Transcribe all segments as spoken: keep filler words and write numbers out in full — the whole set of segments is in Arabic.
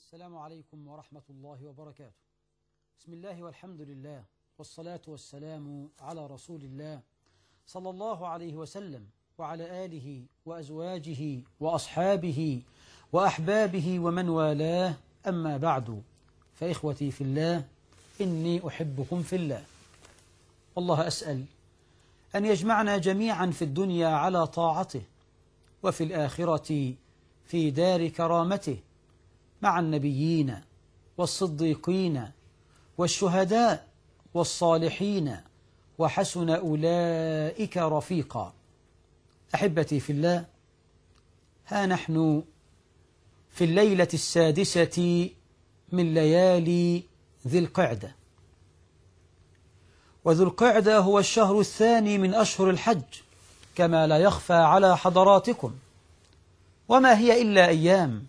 السلام عليكم ورحمة الله وبركاته. بسم الله والحمد لله والصلاة والسلام على رسول الله صلى الله عليه وسلم وعلى آله وأزواجه وأصحابه وأحبابه ومن والاه، أما بعد، فإخوتي في الله إني أحبكم في الله، والله أسأل أن يجمعنا جميعا في الدنيا على طاعته، وفي الآخرة في دار كرامته مع النبيين والصديقين والشهداء والصالحين، وحسن أولئك رفيقا. أحبتي في الله، ها نحن في الليلة السادسة من ليالي ذي القعدة، وذو القعدة هو الشهر الثاني من أشهر الحج كما لا يخفى على حضراتكم، وما هي إلا أيام،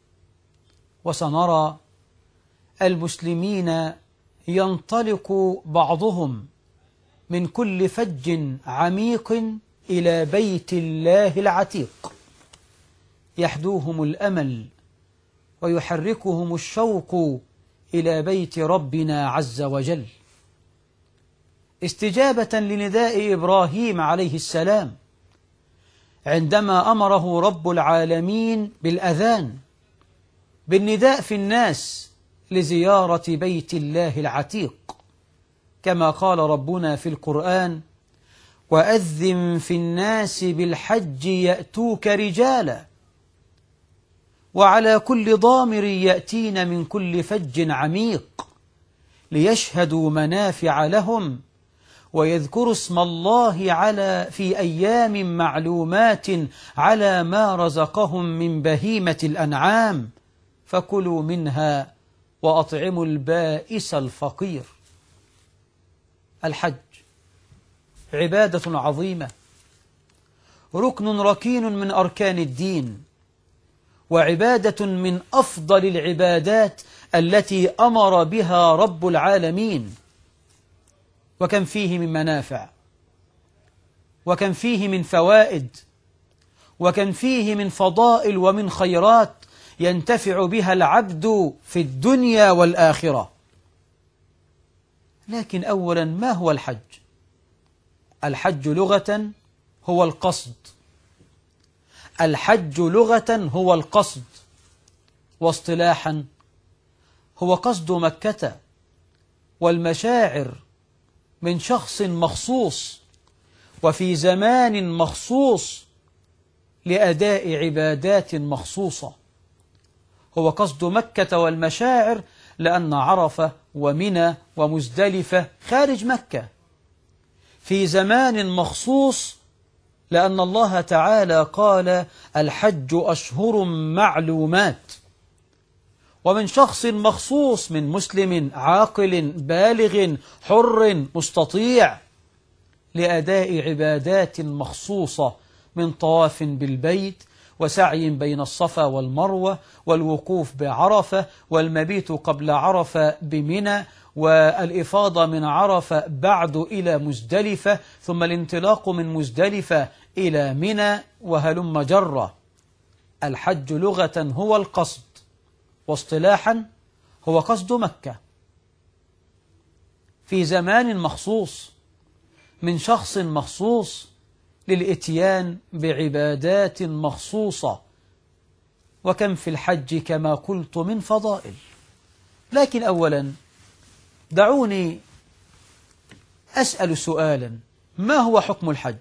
وسنرى المسلمين ينطلق بعضهم من كل فج عميق إلى بيت الله العتيق، يحدوهم الأمل ويحركهم الشوق إلى بيت ربنا عز وجل، استجابة لنداء إبراهيم عليه السلام عندما أمره رب العالمين بالأذان، بالنداء في الناس لزيارة بيت الله العتيق، كما قال ربنا في القرآن: وأذن في الناس بالحج يأتوك رجالا وعلى كل ضامر يأتين من كل فج عميق ليشهدوا منافع لهم ويذكروا اسم الله على في أيام معلومات على ما رزقهم من بهيمة الأنعام فكلوا منها وأطعموا البائس الفقير. الحج عبادة عظيمة، ركن ركين من أركان الدين، وعبادة من أفضل العبادات التي أمر بها رب العالمين، وكم فيه من منافع، وكم فيه من فوائد، وكم فيه من فضائل ومن خيرات ينتفع بها العبد في الدنيا والآخرة. لكن أولا، ما هو الحج؟ الحج لغة هو القصد، الحج لغة هو القصد، واصطلاحا هو قصد مكة والمشاعر من شخص مخصوص وفي زمان مخصوص لأداء عبادات مخصوصة. هو قصد مكة والمشاعر لأن عرفة ومنى ومزدلفة خارج مكة، في زمان مخصوص لأن الله تعالى قال: الحج أشهر معلومات، ومن شخص مخصوص من مسلم عاقل بالغ حر مستطيع لأداء عبادات مخصوصة من طواف بالبيت وسعي بين الصفا والمروة والوقوف بعرفة والمبيت قبل عرفة بمنى والإفاضة من عرفة بعد إلى مزدلفة ثم الانطلاق من مزدلفة إلى منى وهلم جرة. الحج لغة هو القصد، واصطلاحا هو قصد مكة في زمان مخصوص من شخص مخصوص للإتيان بعبادات مخصوصة، وكم في الحج كما قلت من فضائل. لكن أولا دعوني أسأل سؤالا: ما هو حكم الحج؟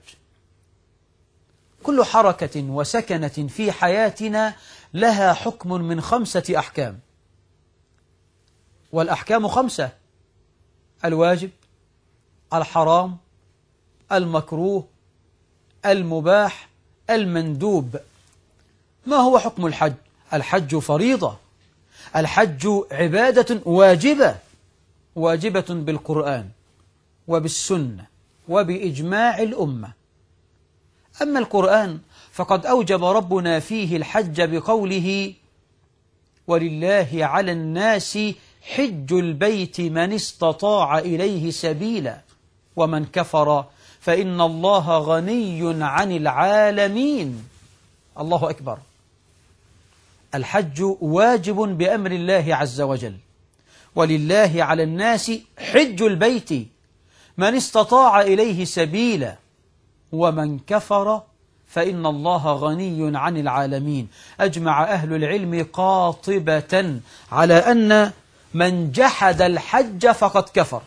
كل حركة وسكنة في حياتنا لها حكم من خمسة أحكام، والأحكام خمسة: الواجب، الحرام، المكروه، المباح، المندوب. ما هو حكم الحج؟ الحج فريضة، الحج عبادة واجبة، واجبة بالقرآن وبالسنة وبإجماع الأمة. أما القرآن فقد أوجب ربنا فيه الحج بقوله: ولله على الناس حج البيت من استطاع إليه سبيلا ومن كفر فإن الله غني عن العالمين. الله أكبر. الحج واجب بأمر الله عز وجل، ولله على الناس حج البيت من استطاع إليه سبيلا، ومن كفر فإن الله غني عن العالمين. أجمع أهل العلم قاطبة على أن من جحد الحج فقد كفر.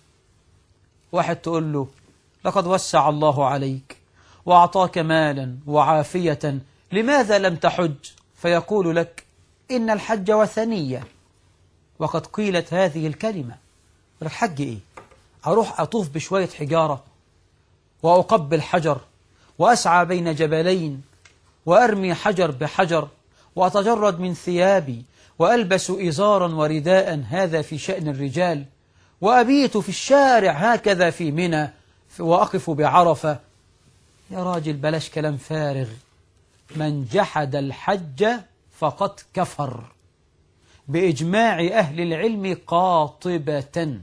واحد تقول له لقد وسع الله عليك وأعطاك مالا وعافية، لماذا لم تحج؟ فيقول لك إن الحج وثنية، وقد قيلت هذه الكلمة. الحج إيه؟ أروح أطوف بشوية حجارة وأقبل حجر وأسعى بين جبلين وأرمي حجر بحجر وأتجرد من ثيابي وألبس إزارا ورداء، هذا في شأن الرجال، وأبيت في الشارع هكذا في منى وأقف بعرفة؟ يا راجل بلاش كلام فارغ. من جحد الحج فقد كفر بإجماع أهل العلم قاطبة.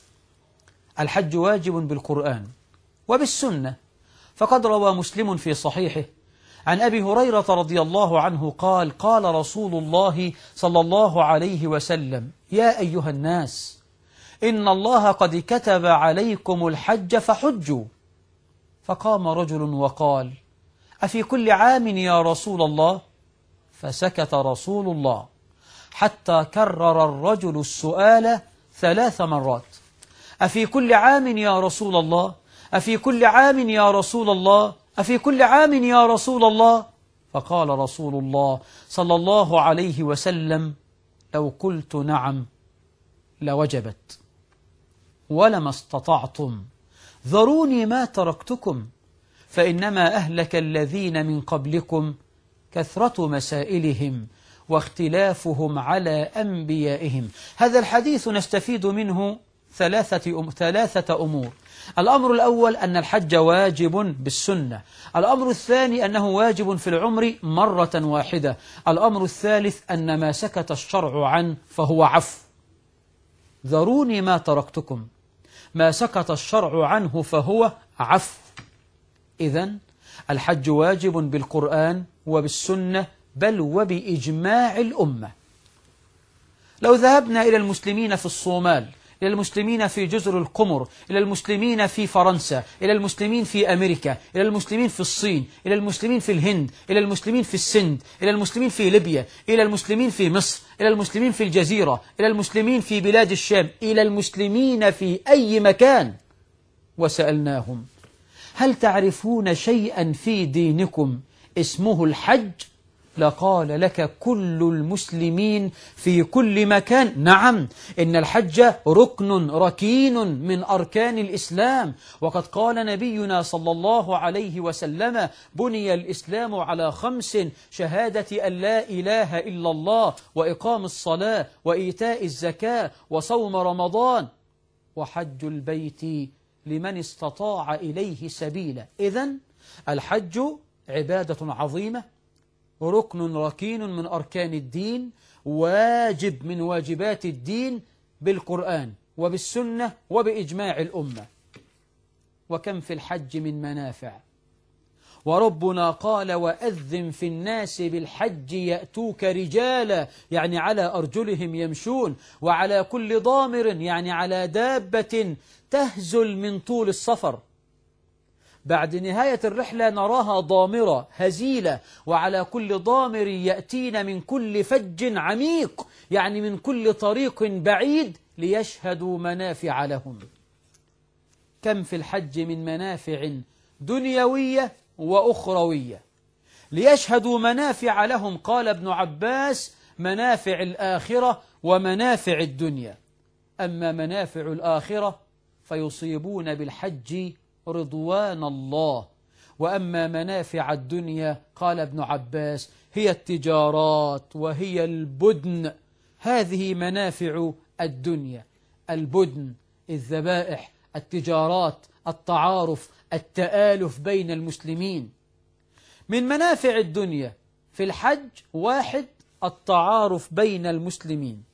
الحج واجب بالقرآن وبالسنة، فقد روى مسلم في صحيحه عن أبي هريرة رضي الله عنه قال: قال رسول الله صلى الله عليه وسلم: يا أيها الناس، إن الله قد كتب عليكم الحج فحجوا. فقام رجل وقال: أفي كل عام يا رسول الله؟ فسكت رسول الله حتى كرر الرجل السؤال ثلاث مرات: أفي كل عام يا رسول الله؟ أفي كل عام يا رسول الله؟ أفي كل عام يا رسول الله؟ فقال رسول الله صلى الله عليه وسلم: لو قلت نعم لوجبت، ولما استطعتم، ذروني ما تركتكم، فإنما أهلك الذين من قبلكم كثرة مسائلهم واختلافهم على أنبيائهم. هذا الحديث نستفيد منه ثلاثة, أم ثلاثة أمور. الأمر الأول أن الحج واجب بالسنة. الأمر الثاني أنه واجب في العمر مرة واحدة. الأمر الثالث أن ما سكت الشرع عنه فهو عفو. ذروني ما تركتكم، ما سكت الشرع عنه فهو عفو. إذن الحج واجب بالقرآن وبالسنة، بل وبإجماع الأمة. لو ذهبنا إلى المسلمين في الصومال، إلى المسلمين في جزر القمر، إلى المسلمين في فرنسا، إلى المسلمين في أمريكا، إلى المسلمين في الصين، إلى المسلمين في الهند، إلى المسلمين في السند، إلى المسلمين في ليبيا، إلى المسلمين في مصر، إلى المسلمين في الجزيرة، إلى المسلمين في بلاد الشام، إلى المسلمين في أي مكان، وسألناهم: هل تعرفون شيئا في دينكم اسمه الحج؟ لقال لك كل المسلمين في كل مكان: نعم، إن الحج ركن ركين من أركان الإسلام. وقد قال نبينا صلى الله عليه وسلم: بني الإسلام على خمس: شهادة أن لا إله إلا الله، وإقام الصلاة، وإيتاء الزكاة، وصوم رمضان، وحج البيت لمن استطاع إليه سبيلا. إذن الحج عبادة عظيمة، ركن ركين من أركان الدين، واجب من واجبات الدين بالقرآن وبالسنة وبإجماع الأمة. وكم في الحج من منافع، وربنا قال: وأذن في الناس بالحج يأتوك رجالا، يعني على أرجلهم يمشون، وعلى كل ضامر، يعني على دابة تهزل من طول السفر. بعد نهاية الرحلة نراها ضامرة هزيلة، وعلى كل ضامر يأتين من كل فج عميق، يعني من كل طريق بعيد، ليشهدوا منافع لهم. كم في الحج من منافع دنيوية وأخروية. ليشهدوا منافع لهم، قال ابن عباس: منافع الآخرة ومنافع الدنيا. أما منافع الآخرة فيصيبون بالحج رضوان الله، وأما منافع الدنيا، قال ابن عباس: هي التجارات وهي البدن. هذه منافع الدنيا: البدن، الذبائح، التجارات، التعارف، التآلف بين المسلمين. من منافع الدنيا في الحج: واحد، التعارف بين المسلمين.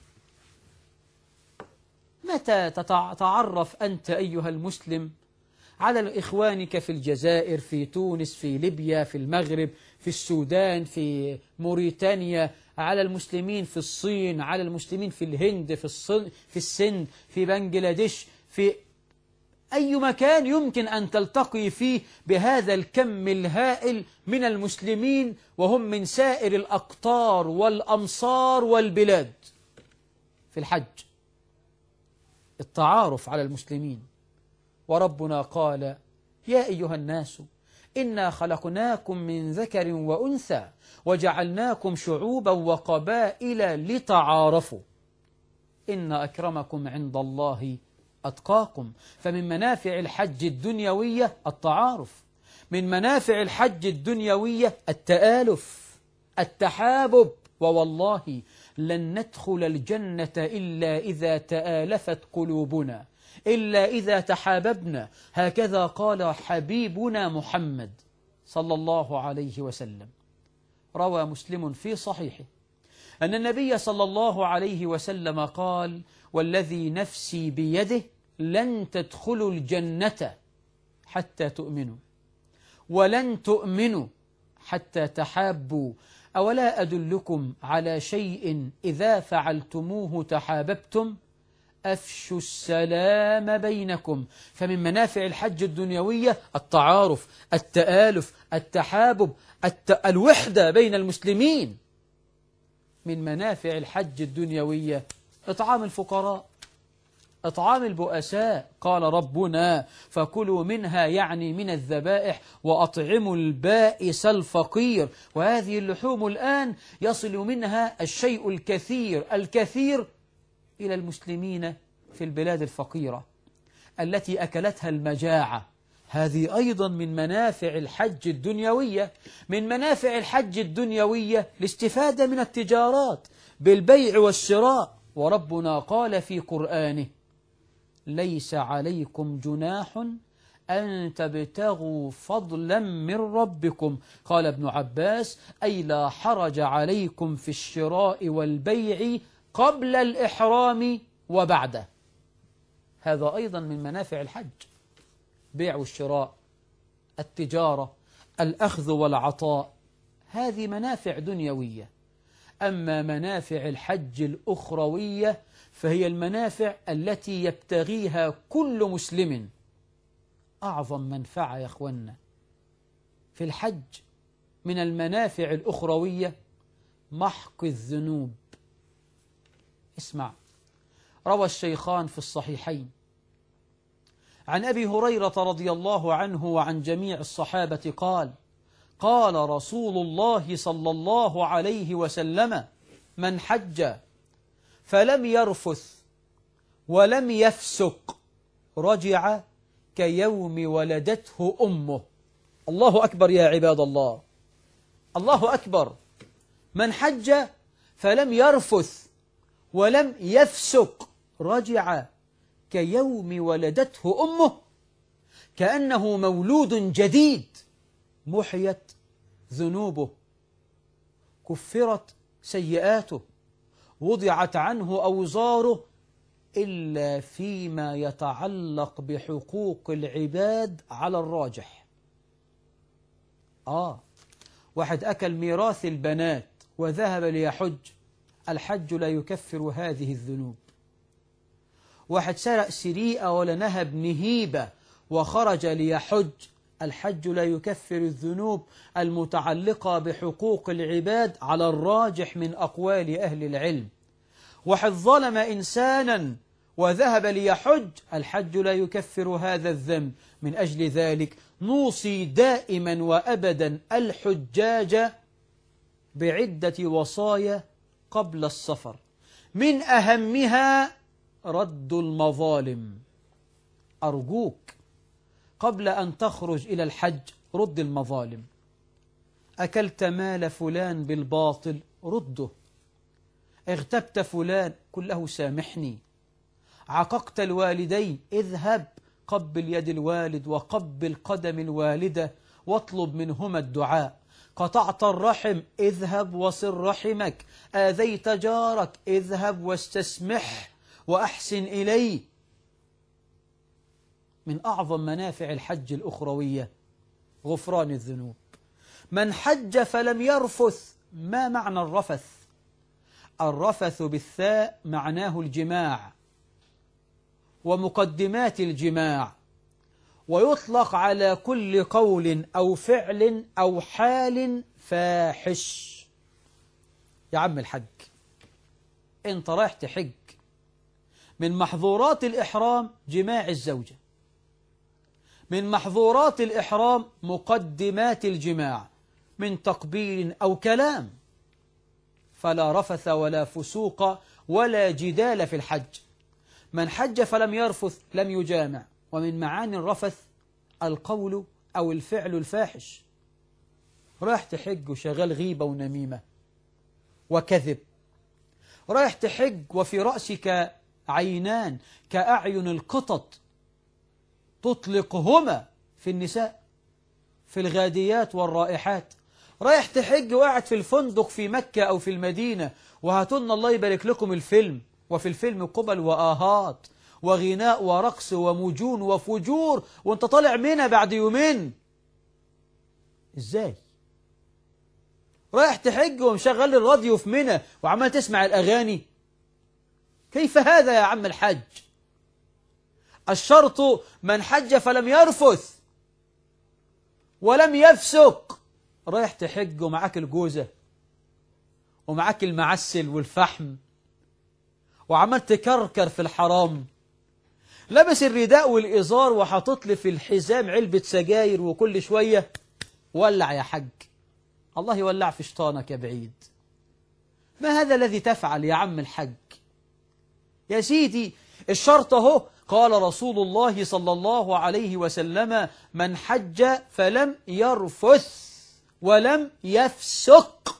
متى تتعرف أنت أيها المسلم على إخوانك في الجزائر، في تونس، في ليبيا، في المغرب، في السودان، في موريتانيا، على المسلمين في الصين، على المسلمين في الهند، في الصن في السند، في بنجلاديش، في أي مكان يمكن أن تلتقي فيه بهذا الكم الهائل من المسلمين، وهم من سائر الأقطار والأمصار والبلاد في الحج. التعارف على المسلمين. وربنا قال: يا أيها الناس إنا خلقناكم من ذكر وأنثى وجعلناكم شعوبا وقبائل لتعارفوا إن أكرمكم عند الله أتقاكم. فمن منافع الحج الدنيوية التعارف، من منافع الحج الدنيوية التآلف، التحابب. ووالله لن ندخل الجنة إلا إذا تآلفت قلوبنا، إلا إذا تحاببنا. هكذا قال حبيبنا محمد صلى الله عليه وسلم. روى مسلم في صحيحه أن النبي صلى الله عليه وسلم قال: والذي نفسي بيده لن تدخلوا الجنة حتى تؤمنوا، ولن تؤمنوا حتى تحابوا، أولا أدلكم على شيء إذا فعلتموه تحاببتم؟ أفشوا السلام بينكم. فمن منافع الحج الدنيوية التعارف، التآلف، التحابب، الت... الوحدة بين المسلمين. من منافع الحج الدنيوية إطعام الفقراء، إطعام البؤساء. قال ربنا: فكلوا منها، يعني من الذبائح، وأطعموا البائس الفقير. وهذه اللحوم الآن يصل منها الشيء الكثير الكثير إلى المسلمين في البلاد الفقيرة التي أكلتها المجاعة. هذه أيضا من منافع الحج الدنيوية. من منافع الحج الدنيوية الاستفادة من التجارات بالبيع والشراء. وربنا قال في قرآنه: ليس عليكم جناح أن تبتغوا فضلا من ربكم. قال ابن عباس: أي لا حرج عليكم في الشراء والبيع قبل الإحرام وبعده. هذا أيضا من منافع الحج، بيع والشراء، التجارة، الأخذ والعطاء. هذه منافع دنيوية. أما منافع الحج الأخروية فهي المنافع التي يبتغيها كل مسلم. أعظم منفعة يا أخوانا في الحج من المنافع الأخروية محق الذنوب. اسمع، روى الشيخان في الصحيحين عن أبي هريرة رضي الله عنه وعن جميع الصحابة قال: قال رسول الله صلى الله عليه وسلم: من حج فلم يرفث ولم يفسق رجع كيوم ولدته أمه. الله أكبر يا عباد الله، الله أكبر. من حج فلم يرفث ولم يفسق رجع كيوم ولدته أمه، كأنه مولود جديد. محيت ذنوبه، كفرت سيئاته، وضعت عنه أوزاره، إلا فيما يتعلق بحقوق العباد على الراجح. آه واحد أكل ميراث البنات وذهب ليحج، الحج لا يكفر هذه الذنوب. واحد سرق سريئة ولا نهب نهيبة وخرج ليحج، الحج لا يكفر الذنوب المتعلقة بحقوق العباد على الراجح من أقوال أهل العلم. واحد ظلم إنسانا وذهب ليحج، الحج لا يكفر هذا الذنب. من أجل ذلك نوصي دائما وأبدا الحجاج بعدة وصايا قبل السفر، من أهمها رد المظالم. أرجوك قبل أن تخرج إلى الحج رد المظالم. أكلت مال فلان بالباطل رده، اغتبت فلان قل له سامحني، عققت الوالدين اذهب قبل يد الوالد وقبل قدم الوالدة واطلب منهما الدعاء، قطعت الرحم اذهب وصل رحمك، آذيت جارك اذهب واستسمح وأحسن إليه. من أعظم منافع الحج الأخروية غفران الذنوب. من حج فلم يرفث، ما معنى الرفث؟ الرفث بالثاء معناه الجماع ومقدمات الجماع، ويطلق على كل قول أو فعل أو حال فاحش. يا عم الحج، انت رايح تحج، من محظورات الإحرام جماع الزوجة، من محظورات الإحرام مقدمات الجماع من تقبيل أو كلام، فلا رفث ولا فسوق ولا جدال في الحج. من حج فلم يرفث لم يجامع. ومن معاني الرفث القول أو الفعل الفاحش. رايح تحج وشغال غيبة ونميمة وكذب، رايح تحج وفي رأسك عينان كأعين القطط تطلقهما في النساء في الغاديات والرائحات، رايح تحج وقاعد في الفندق في مكة أو في المدينة وهاتون الله يبارك لكم الفيلم، وفي الفيلم قبل وآهات وغناء ورقص ومجون وفجور، وانت طالع منها بعد يومين. ازاي رايح تحج ومشغل الراديو في منى وعمال تسمع الأغاني؟ كيف هذا يا عم الحج؟ الشرط من حج فلم يرفث ولم يفسق. رايح تحج ومعاك الجوزة ومعاك المعسل والفحم وعمال تكركر في الحرام، لابس الرداء والإزار وحاطط لي في الحزام علبة سجاير وكل شوية ولع يا حج. الله يولع في شيطانك يا بعيد. ما هذا الذي تفعل يا عم الحج؟ يا سيدي الشرط اهو، قال رسول الله صلى الله عليه وسلم: من حج فلم يرفث ولم يفسق.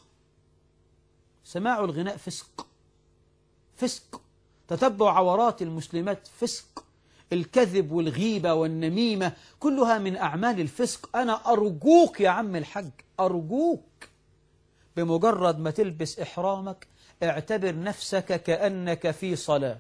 سماع الغناء فسق، فسق. تتبع عورات المسلمات فسق. الكذب والغيبة والنميمة كلها من أعمال الفسق. أنا أرجوك يا عم الحج، أرجوك بمجرد ما تلبس إحرامك اعتبر نفسك كأنك في صلاة.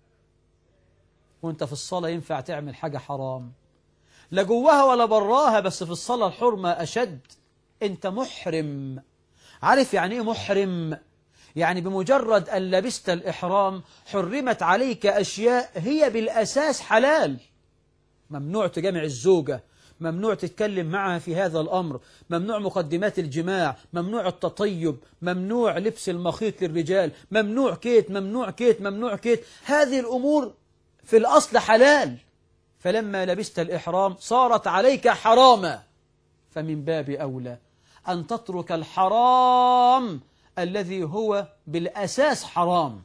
وانت في الصلاة ينفع تعمل حاجة حرام؟ لا جواها ولا براها، بس في الصلاة الحرمة أشد. انت محرم. عارف يعني ايه محرم؟ يعني بمجرد أن لبست الإحرام حرمت عليك أشياء هي بالأساس حلال. ممنوع تجامع الزوجة، ممنوع تتكلم معها في هذا الأمر، ممنوع مقدمات الجماع، ممنوع التطيب، ممنوع لبس المخيط للرجال، ممنوع كيت، ممنوع كيت، ممنوع كيت. هذه الأمور في الأصل حلال، فلما لبست الإحرام صارت عليك حراما. فمن باب أولى أن تترك الحرام الذي هو بالأساس حرام.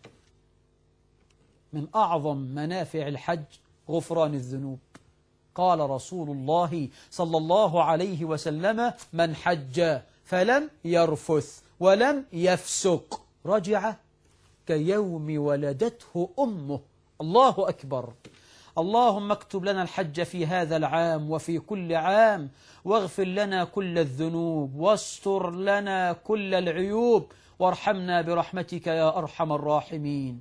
من أعظم منافع الحج غفران الذنوب. قال رسول الله صلى الله عليه وسلم: من حج فلم يرفث ولم يفسق رجع كيوم ولدته أمه. الله أكبر. اللهم اكتب لنا الحج في هذا العام وفي كل عام، واغفر لنا كل الذنوب، واستر لنا كل العيوب، وارحمنا برحمتك يا أرحم الراحمين.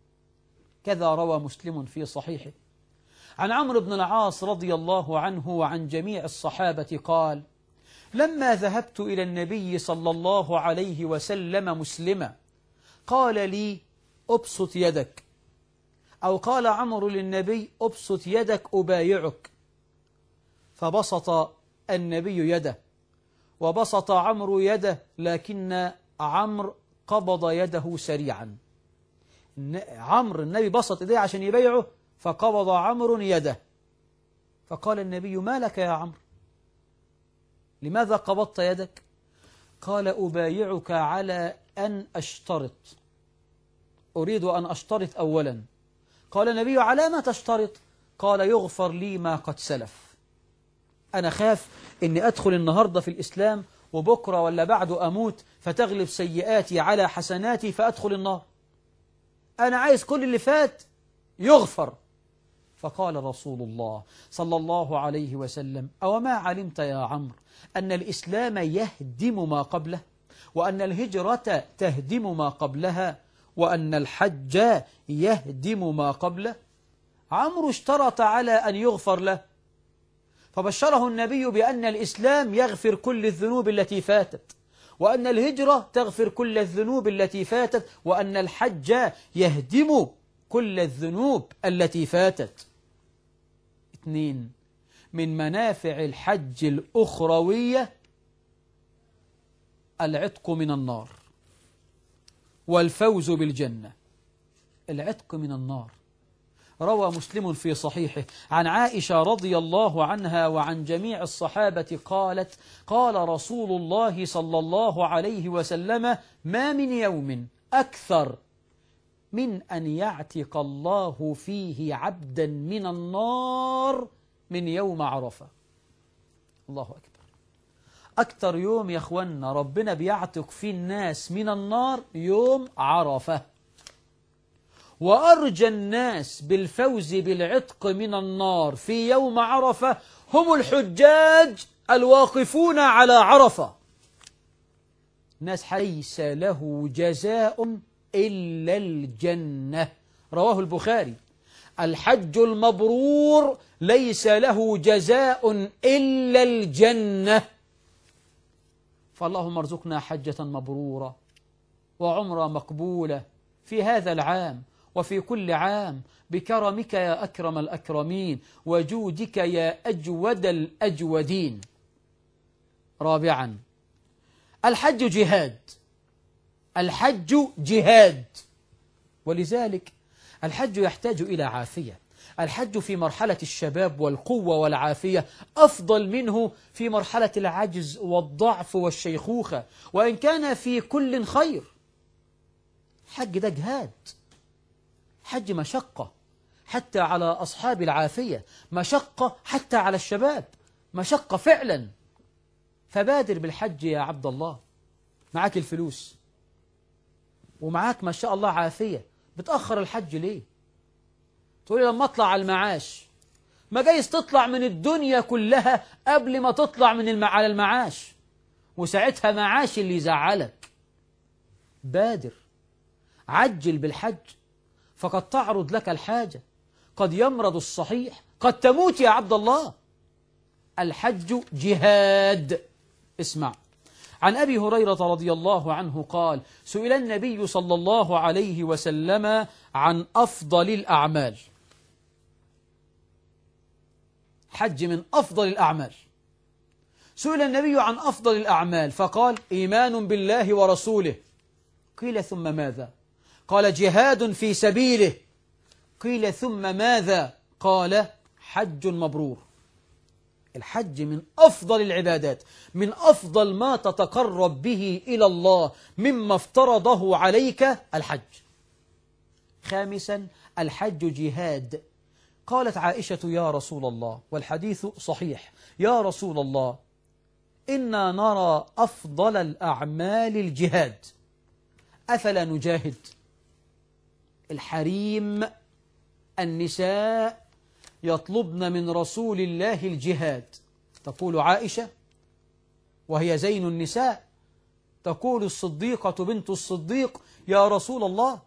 كذا روى مسلم في صحيحه عن عمرو بن العاص رضي الله عنه وعن جميع الصحابة قال: لما ذهبت إلى النبي صلى الله عليه وسلم مسلما قال لي: أبسط يدك، أو قال عمرو للنبي: أبسط يدك أبايعك، فبسط النبي يده وبسط عمرو يده، لكن عمرو قبض يده سريعا. عمرو النبي بسط يده عشان يبايعه، فقبض عمرو يده، فقال النبي: ما لك يا عمرو؟ لماذا قبضت يدك؟ قال: أبايعك على أن أشترط، أريد أن أشترط أولا. قال النبي: على ما تشترط؟ قال: يغفر لي ما قد سلف. أنا خاف أني أدخل النهاردة في الإسلام وبكرة ولا بعده أموت فتغلب سيئاتي على حسناتي فأدخل النار. أنا عايز كل اللي فات يغفر. فقال رسول الله صلى الله عليه وسلم: أوما علمت يا عمرو أن الإسلام يهدم ما قبله، وأن الهجرة تهدم ما قبلها، وأن الحج يهدم ما قبله؟ عمرو اشترط على أن يغفر له، فبشره النبي بأن الإسلام يغفر كل الذنوب التي فاتت، وأن الهجرة تغفر كل الذنوب التي فاتت، وأن الحج يهدم كل الذنوب التي فاتت. اثنين، من منافع الحج الأخروية العتق من النار والفوز بالجنة. العتق من النار. روى مسلم في صحيحه عن عائشة رضي الله عنها وعن جميع الصحابة قالت: قال رسول الله صلى الله عليه وسلم: ما من يوم أكثر من أن يعتق الله فيه عبدا من النار من يوم عرفة. الله أكبر. أكثر يوم يا أخوانا ربنا بيعتق فيه الناس من النار يوم عرفة. وأرجى الناس بالفوز بالعتق من النار في يوم عرفة هم الحجاج الواقفون على عرفة. ناس ليس له جزاء إلا الجنة. رواه البخاري: الحج المبرور ليس له جزاء إلا الجنة. فاللهم ارزقنا حجة مبرورة وعمرة مقبولة في هذا العام وفي كل عام بكرمك يا أكرم الأكرمين وجودك يا أجود الأجودين. رابعا، الحج جهاد. الحج جهاد، ولذلك الحج يحتاج إلى عافية. الحج في مرحلة الشباب والقوة والعافية أفضل منه في مرحلة العجز والضعف والشيخوخة، وإن كان في كل خير. الحج ده جهاد، حج مشقة حتى على أصحاب العافية، مشقة حتى على الشباب، مشقة فعلا. فبادر بالحج يا عبد الله. معاك الفلوس ومعاك ما شاء الله عافية، بتأخر الحج ليه؟ تقولي لما أطلع على المعاش. ما جايز تطلع من الدنيا كلها قبل ما تطلع من الم... على المعاش، وساعتها معاش اللي يزعلك. بادر، عجل بالحج، فقد تعرض لك الحاجة، قد يمرض الصحيح، قد تموت يا عبد الله. الحج جهاد. اسمع، عن أبي هريرة رضي الله عنه قال: سئل النبي صلى الله عليه وسلم عن أفضل الأعمال. حج من أفضل الأعمال. سئل النبي عن أفضل الأعمال فقال: إيمان بالله ورسوله. قيل: ثم ماذا؟ قال: جهاد في سبيله. قيل: ثم ماذا؟ قال: حج مبرور. الحج من أفضل العبادات، من أفضل ما تتقرب به إلى الله مما افترضه عليك الحج. خامسا، الحج جهاد. قالت عائشة: يا رسول الله، والحديث صحيح، يا رسول الله، إنا نرى أفضل الأعمال الجهاد، أفلا نجاهد؟ الحريم، النساء يطلبن من رسول الله الجهاد. تقول عائشة وهي زين النساء، تقول الصديقة بنت الصديق: يا رسول الله،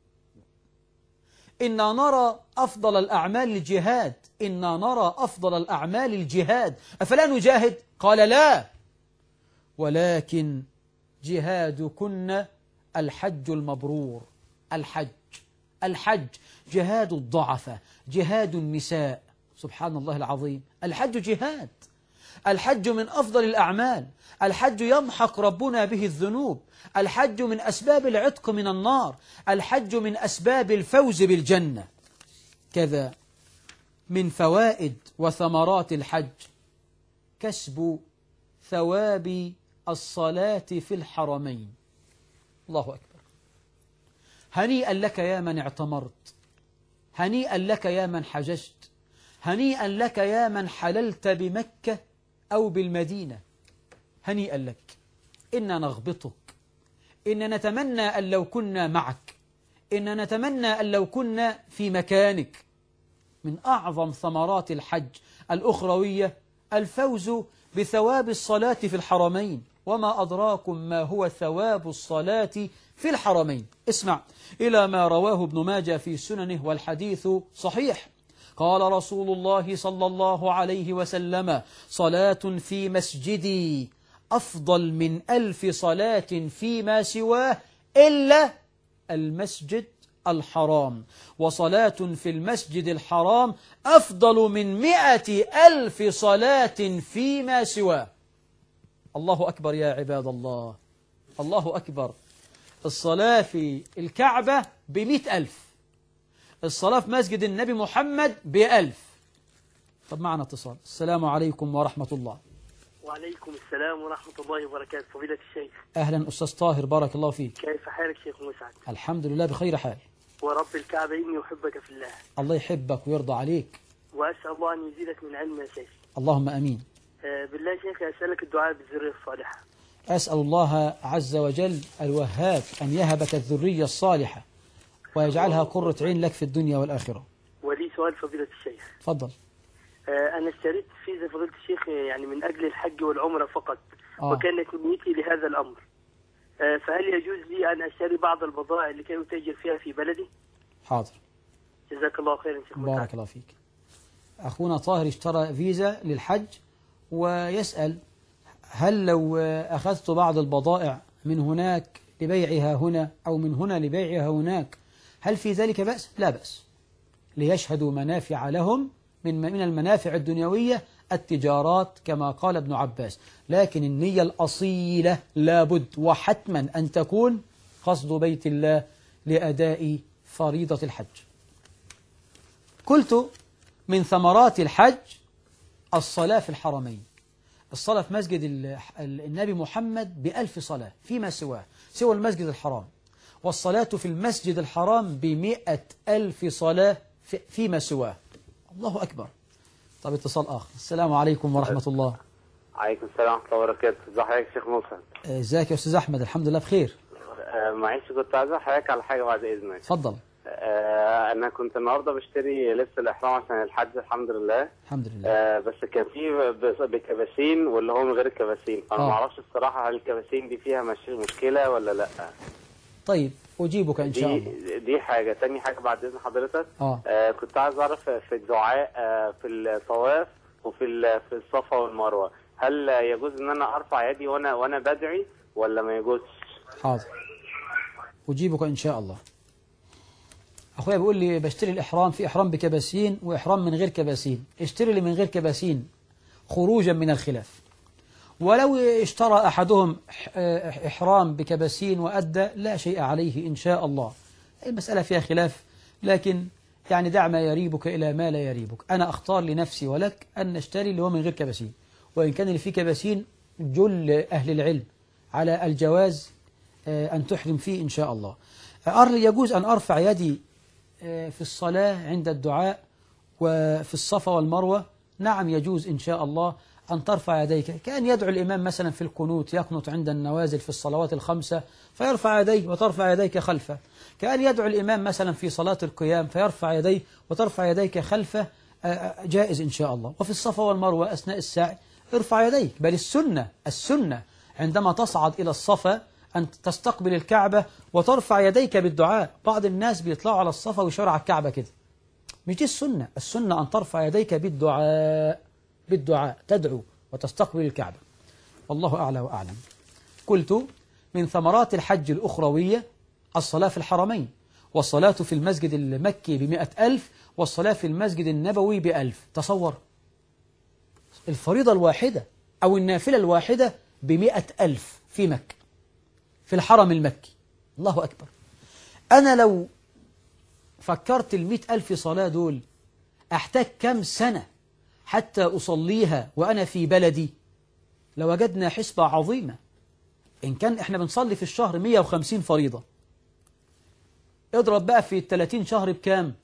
إنا نرى أفضل الأعمال الجهاد، إنا نرى أفضل الأعمال الجهاد، أفلا نجاهد؟ قال: لا، ولكن جهادكن الحج المبرور. الحج الحج جهاد الضعفاء، جهاد النساء. سبحان الله العظيم، الحج جهاد. الحج من أفضل الأعمال. الحج يمحق ربنا به الذنوب. الحج من أسباب العتق من النار. الحج من أسباب الفوز بالجنة. كذا من فوائد وثمرات الحج كسب ثواب الصلاة في الحرمين. الله أكبر. هنيئا لك يا من اعتمرت، هنيئا لك يا من حججت، هنيئا لك يا من حللت بمكة أو بالمدينة. هنيئا لك. إنا نغبطك، إن نتمنى أن لو كنا معك، إن نتمنى أن لو كنا في مكانك. من أعظم ثمرات الحج الأخروية الفوز بثواب الصلاة في الحرمين. وما أدراكم ما هو ثواب الصلاة في الحرمين. اسمع إلى ما رواه ابن ماجه في سننه والحديث صحيح. قال رسول الله صلى الله عليه وسلم: صلاة في مسجدي أفضل من ألف صلاة فيما سواه إلا المسجد الحرام، وصلاة في المسجد الحرام أفضل من مئة ألف صلاة فيما سواه. الله أكبر يا عباد الله، الله أكبر. الصلاة في الكعبة بمئة ألف، الصلاة في مسجد النبي محمد بألف. طب معنا اتصال. السلام عليكم ورحمة الله. وعليكم السلام ورحمة الله وبركاته. فضيلة الشيخ. أهلا أستاذ طاهر، بارك الله فيك. كيف حالك شيخ مسعد؟ الحمد لله بخير حال. ورب الكعبة إني أحبك في الله. الله يحبك ويرضى عليك. وأسأل الله أن يزيدك من علم يا شيخ. اللهم أمين. آه بالله شيخ أسألك الدعاء بالذرية الصالحة. أسأل الله عز وجل الوهاب أن يهبك الذرية الصالحة ويجعلها قرة عين لك في الدنيا والآخرة. ولي سؤال فضيلة الشيخ. تفضل. آه أنا اشتريت فيزا فضيلة الشيخ يعني من أجل الحج والعمرة فقط. آه. وكانت نيتي لهذا الأمر. آه فهل يجوز لي أن أشتري بعض البضائع لكي أتاجر فيها في بلدي؟ حاضر. جزاك الله خيرا شيخ. بارك الله فيك. أخونا طاهر اشترى فيزا للحج ويسأل هل لو أخذت بعض البضائع من هناك لبيعها هنا أو من هنا لبيعها هناك هل في ذلك بأس؟ لا بأس، ليشهدوا منافع لهم من من المنافع الدنيوية التجارات كما قال ابن عباس، لكن النية الأصيلة لابد وحتما أن تكون قصد بيت الله لأداء فريضة الحج. قلت من ثمرات الحج الصلاة في الحرمين، الصلاة في مسجد النبي محمد بألف صلاة فيما سواه سوى المسجد الحرام، والصلاة في المسجد الحرام بمئة ألف صلاة فيما سواه. الله أكبر. طب اتصال آخر. السلام عليكم ورحمة الله. عليكم السلام ورحمة الله وبركاته. ازي حضرتك يا شيخ موسى؟ ازيك يا أستاذ أحمد؟ الحمد لله بخير. آه معلش كنت عايز حضرتك على حاجة بعد إذنك. اتفضل. آه أنا كنت النهاردة بشتري لبس الإحرام عشان الحج الحمد لله. الحمد لله. آه بس كان في بكباسين واللي هو من غير الكباسين، فأنا ما أعرفش الصراحة هل الكباسين دي فيها مش مشكلة ولا لأ؟ طيب أجيبك إن شاء الله. دي, دي حاجة. تاني حاجة بعد إذن حضرتك. آه. آه كنت عايز أعرف في الدعاء آه في الطواف وفي في الصفا والمروة، هل يجوز إن أنا أرفع يدي وأنا وأنا بدعي ولا ما يجوزش؟ حاضر أجيبك إن شاء الله. أخويا بيقول لي بشتري الإحرام، في إحرام بكباسين وإحرام من غير كباسين، اشتري لي من غير كباسين خروجا من الخلاف. ولو اشترى أحدهم إحرام بكباسين وأدى لا شيء عليه إن شاء الله. المسألة فيها خلاف، لكن يعني دع ما يريبك إلى ما لا يريبك. أنا أختار لنفسي ولك أن نشتري اللي هو من غير كباسين، وإن كان اللي فيه كباسين جل أهل العلم على الجواز أن تحرم فيه إن شاء الله. يجوز أن أرفع يدي في الصلاة عند الدعاء وفي الصفا والمروة. نعم يجوز إن شاء الله أن ترفع يديك، كأن يدعو الإمام مثلا في القنوت، يقنط عند النوازل في الصلوات الخمسة فيرفع يديه وترفع يديك خلفه، كأن يدعو الإمام مثلا في صلاة القيام فيرفع يديه وترفع يديك خلفه، جائز إن شاء الله. وفي الصفا والمروة أثناء السعي ارفع يديك، بل السنة السنة عندما تصعد إلى الصفا أن تستقبل الكعبة وترفع يديك بالدعاء. بعض الناس بيطلعوا على الصفا ويشارع على الكعبة كده، مش دي السنة. السنة أن ترفع يديك بالدعاء، بالدعاء تدعو وتستقبل الكعبة. والله أعلى وأعلم. قلت من ثمرات الحج الأخروية الصلاة في الحرمين، والصلاة في المسجد المكي بمئة ألف، والصلاة في المسجد النبوي بألف. تصور الفريضة الواحدة أو النافلة الواحدة بمئة ألف في مكة في الحرم المكي. الله أكبر. أنا لو فكرت المئة ألف صلاة دول أحتاج كم سنة حتى أصليها وأنا في بلدي؟ لوجدنا حسبة عظيمة. إن كان إحنا بنصلي في الشهر مئة وخمسين فريضة، اضرب بقى في الثلاثين شهر بكام؟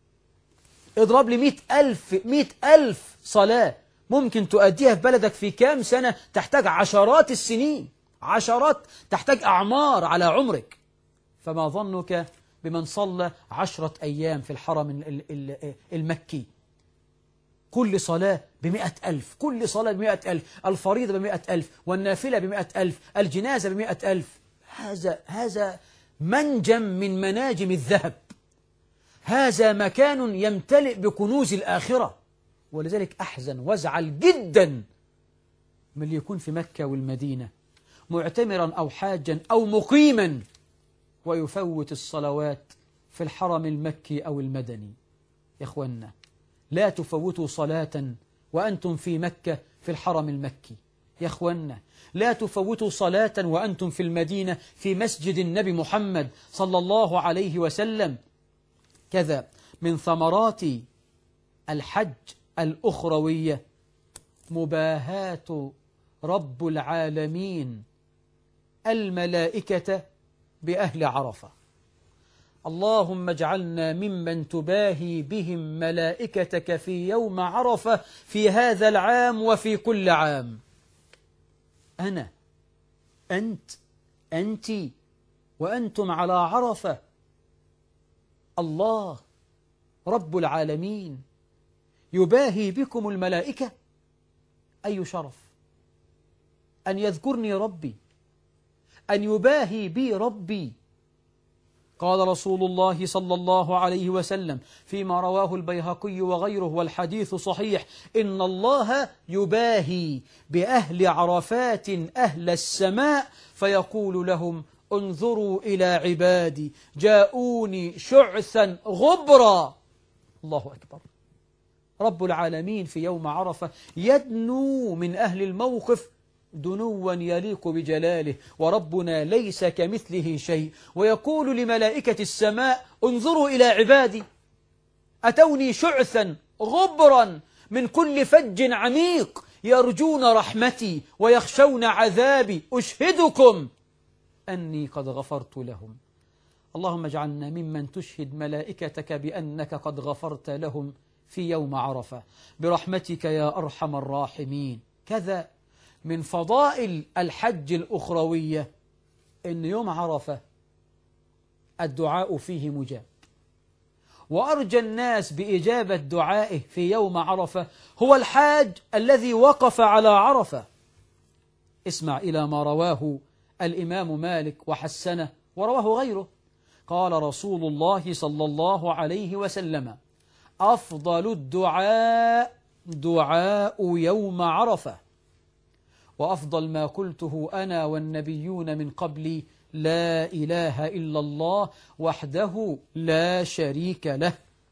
اضرب لي مئة ألف مئة ألف صلاة ممكن تؤديها في بلدك في كام سنة؟ تحتاج عشرات السنين، عشرات، تحتاج أعمار على عمرك. فما ظنك بمن صلى عشرة أيام في الحرم المكي؟ كل صلاة بمئة ألف، كل صلاة بمئة ألف، الفريضة بمئة ألف، والنافلة بمئة ألف، الجنازة بمئة ألف. هذا هذا منجم من مناجم الذهب، هذا مكان يمتلئ بكنوز الآخرة. ولذلك أحزن وازعل جدا من اللي يكون في مكة والمدينة معتمرا أو حاجا أو مقيما ويفوت الصلوات في الحرم المكي أو المدني. يا إخوانا، لا تفوتوا صلاة وأنتم في مكة في الحرم المكي. يا إخوانا، لا تفوتوا صلاة وأنتم في المدينة في مسجد النبي محمد صلى الله عليه وسلم. كذا من ثمرات الحج الأخروية مباهاة رب العالمين الملائكة بأهل عرفة. اللهم اجعلنا ممن تباهي بهم ملائكتك في يوم عرفة في هذا العام وفي كل عام. أنا أنت أنت وأنتم على عرفة، الله رب العالمين يباهي بكم الملائكة. أي شرف أن يذكرني ربي، أن يباهي بي ربي. قال رسول الله صلى الله عليه وسلم فيما رواه البيهقي وغيره والحديث صحيح: إن الله يباهي بأهل عرفات أهل السماء فيقول لهم: انظروا إلى عبادي جاءوني شعثا غبرا. الله أكبر. رب العالمين في يوم عرفة يدنو من أهل الموقف دنوا يليق بجلاله، وربنا ليس كمثله شيء، ويقول لملائكة السماء: انظروا إلى عبادي أتوني شعثا غبرا من كل فج عميق يرجون رحمتي ويخشون عذابي، أشهدكم أني قد غفرت لهم. اللهم اجعلنا ممن تشهد ملائكتك بأنك قد غفرت لهم في يوم عرفة برحمتك يا أرحم الراحمين. كذا من فضائل الحج الأخروية إن يوم عرفة الدعاء فيه مجاب، وأرجى الناس بإجابة دعائه في يوم عرفة هو الحاج الذي وقف على عرفة. اسمع إلى ما رواه الإمام مالك وحسنه ورواه غيره. قال رسول الله صلى الله عليه وسلم: أفضل الدعاء دعاء يوم عرفة، وأفضل ما قلته أنا والنبيون من قبلي: لا إله إلا الله وحده لا شريك له.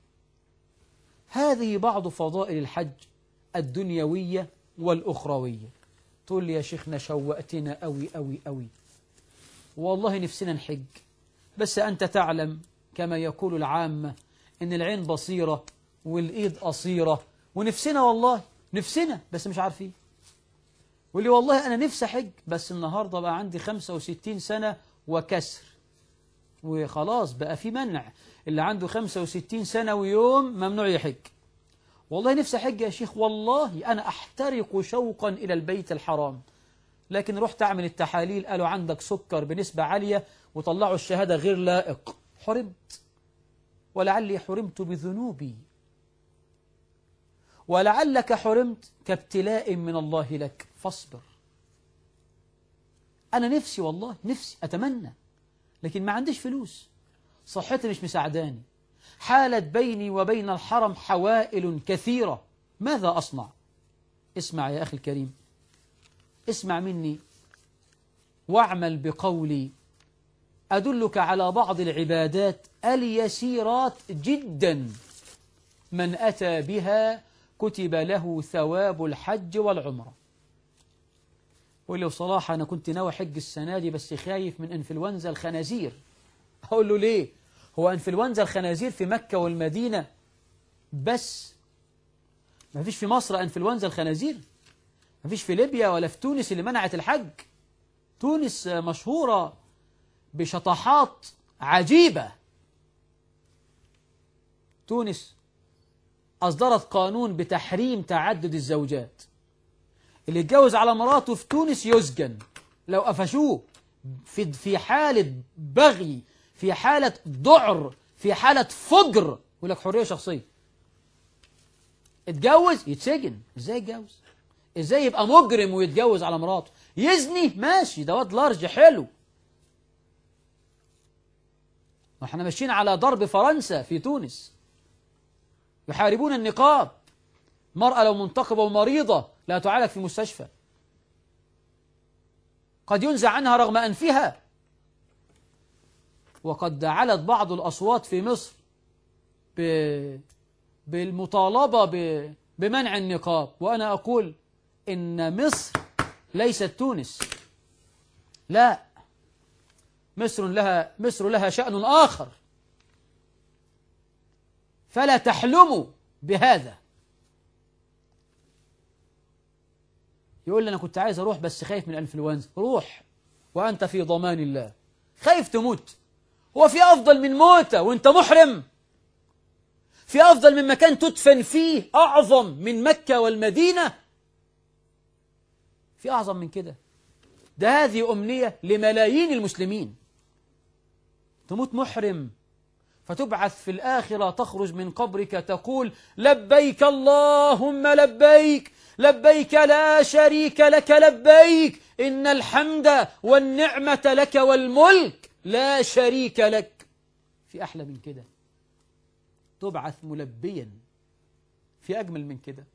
هذه بعض فضائل الحج الدنيوية والأخروية. تقول لي يا شيخنا شوقتنا أوي أوي أوي، والله نفسنا نحج، بس أنت تعلم كما يقول العامة إن العين بصيرة والإيد قصيرة، ونفسنا والله نفسنا بس مش عارفين. واللي والله أنا نفسي حج بس النهاردة بقى عندي خمسة وستين سنة وكسر، وخلاص بقى في منع، اللي عنده خمسة وستين سنة ويوم ممنوع يحج. والله نفسي حج يا شيخ، والله أنا أحترق شوقا إلى البيت الحرام، لكن رحت أعمل التحاليل قالوا عندك سكر بنسبة عالية وطلعوا الشهادة غير لائق. حرمت، ولعلي حرمت بذنوبي، ولعلك حرمت كابتلاء من الله لك، فاصبر. أنا نفسي والله نفسي أتمنى، لكن ما عنديش فلوس، صحتي مش مساعداني، حالت بيني وبين الحرم حوائل كثيرة، ماذا أصنع؟ اسمع يا أخي الكريم، اسمع مني واعمل بقولي. أدلك على بعض العبادات اليسيرات جدا من أتى بها كتب له ثواب الحج والعمرة. ولو صراحة أنا كنت ناوي حج السنة دي بس خايف من انفلونزا الخنازير. أقول له ليه؟ هو انفلونزا الخنازير في مكة والمدينة بس؟ ما فيش في مصر انفلونزا الخنازير؟ ما فيش في ليبيا ولا في تونس اللي منعت الحج؟ تونس مشهورة بشطحات عجيبة. تونس أصدرت قانون بتحريم تعدد الزوجات، اللي يتجوز على مراته في تونس يسجن لو قفشوه في في حالة بغي، في حالة ذعر، في حالة فجر، يقول لك حرية شخصية. اتجوز يتسجن. ازاي يتجوز؟ ازاي يبقى مجرم ويتجوز على مراته؟ يزني ماشي، ده واد لارج حلو. احنا ماشيين على ضرب فرنسا في تونس، يحاربون النقاب. مرأة لو منتقبة ومريضة لا تعالج في مستشفى. قد ينزع عنها رغم أنفها. وقد علت بعض الأصوات في مصر ب... بالمطالبة ب... بمنع النقاب، وأنا أقول إن مصر ليست تونس، لا، مصر لها مصر لها شأن آخر، فلا تحلموا بهذا. يقول لي أنا كنت عايز أروح بس خايف من الإنفلونزا. روح وأنت في ضمان الله. خايف تموت؟ هو في أفضل من موتة وأنت محرم؟ في أفضل من مكان تدفن فيه أعظم من مكة والمدينة؟ في أعظم من كده؟ ده هذه أمنية لملايين المسلمين. تموت محرم فتبعث في الآخرة، تخرج من قبرك تقول لبيك اللهم لبيك، لبيك لا شريك لك لبيك، إن الحمد والنعمة لك والملك لا شريك لك. في أحلى من كده؟ تبعث ملبيا، في أجمل من كده؟